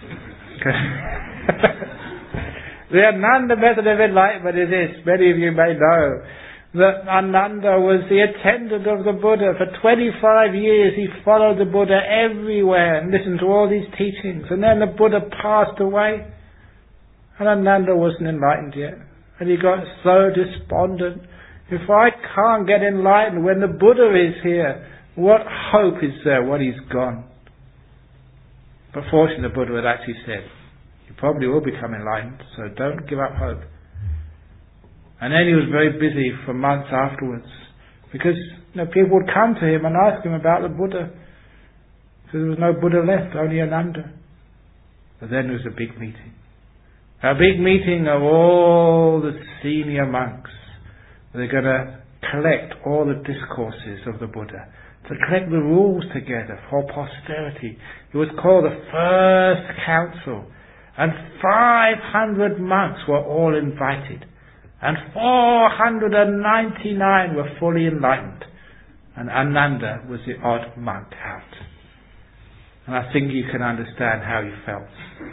The Ananda method of enlightenment is this. Many of you may know that Ananda was the attendant of the Buddha. For twenty-five years he followed the Buddha everywhere and listened to all these teachings. And then the Buddha passed away. And Ananda wasn't enlightened yet. And he got so despondent. If I can't get enlightened when the Buddha is here, what hope is there when he's gone? But fortunately the Buddha had actually said, you probably will become enlightened, so don't give up hope. And then he was very busy for months afterwards, because you know, people would come to him and ask him about the Buddha, because there was no Buddha left, only Ananda. But then there was a big meeting. A big meeting of all the senior monks. They're going to collect all the discourses of the Buddha, to collect the rules together for posterity. It was called the First Council. And five hundred monks were all invited. And four hundred ninety-nine were fully enlightened. And Ananda was the odd monk out. And I think you can understand how he felt.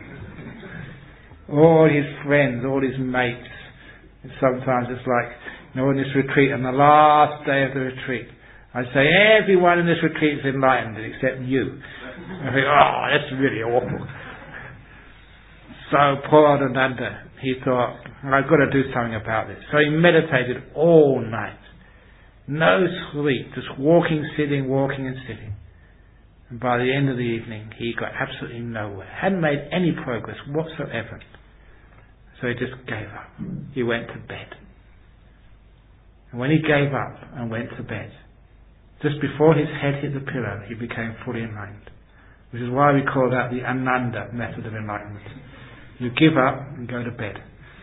All his friends, all his mates. And sometimes it's like, you know, in this retreat, on the last day of the retreat, I say, everyone in this retreat is enlightened except you. I think, oh, that's really awful. So poor Ananda, he thought, I've got to do something about this. So he meditated all night. No sleep, just walking, sitting, walking and sitting. And by the end of the evening, he got absolutely nowhere. Hadn't made any progress whatsoever. So he just gave up. He went to bed. And when he gave up and went to bed, just before his head hit the pillow, he became fully enlightened. Which is why we call that the Ananda method of enlightenment. You give up and go to bed.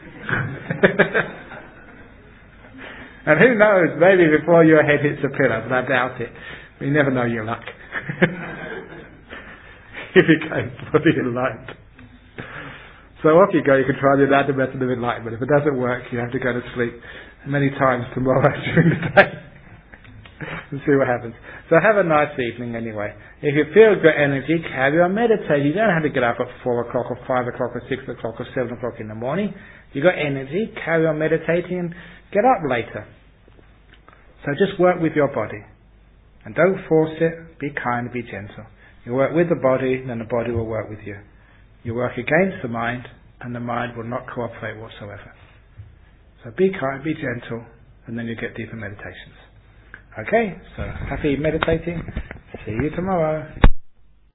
And who knows, maybe before your head hits the pillow, but I doubt it. You never know your luck. He became fully enlightened. So off you go, you can try the Ananda method of enlightenment. If it doesn't work, you have to go to sleep many times tomorrow during the day and see what happens. So have a nice evening anyway. If you feel good energy, carry on meditating. You don't have to get up at four o'clock or five o'clock or six o'clock or seven o'clock in the morning. You've got energy, carry on meditating and get up later. So just work with your body. And don't force it. Be kind, be gentle. You work with the body, then the body will work with you. You work against the mind, and the mind will not cooperate whatsoever. So be kind, be gentle, and then you get deeper meditations. Okay, so happy meditating. See you tomorrow.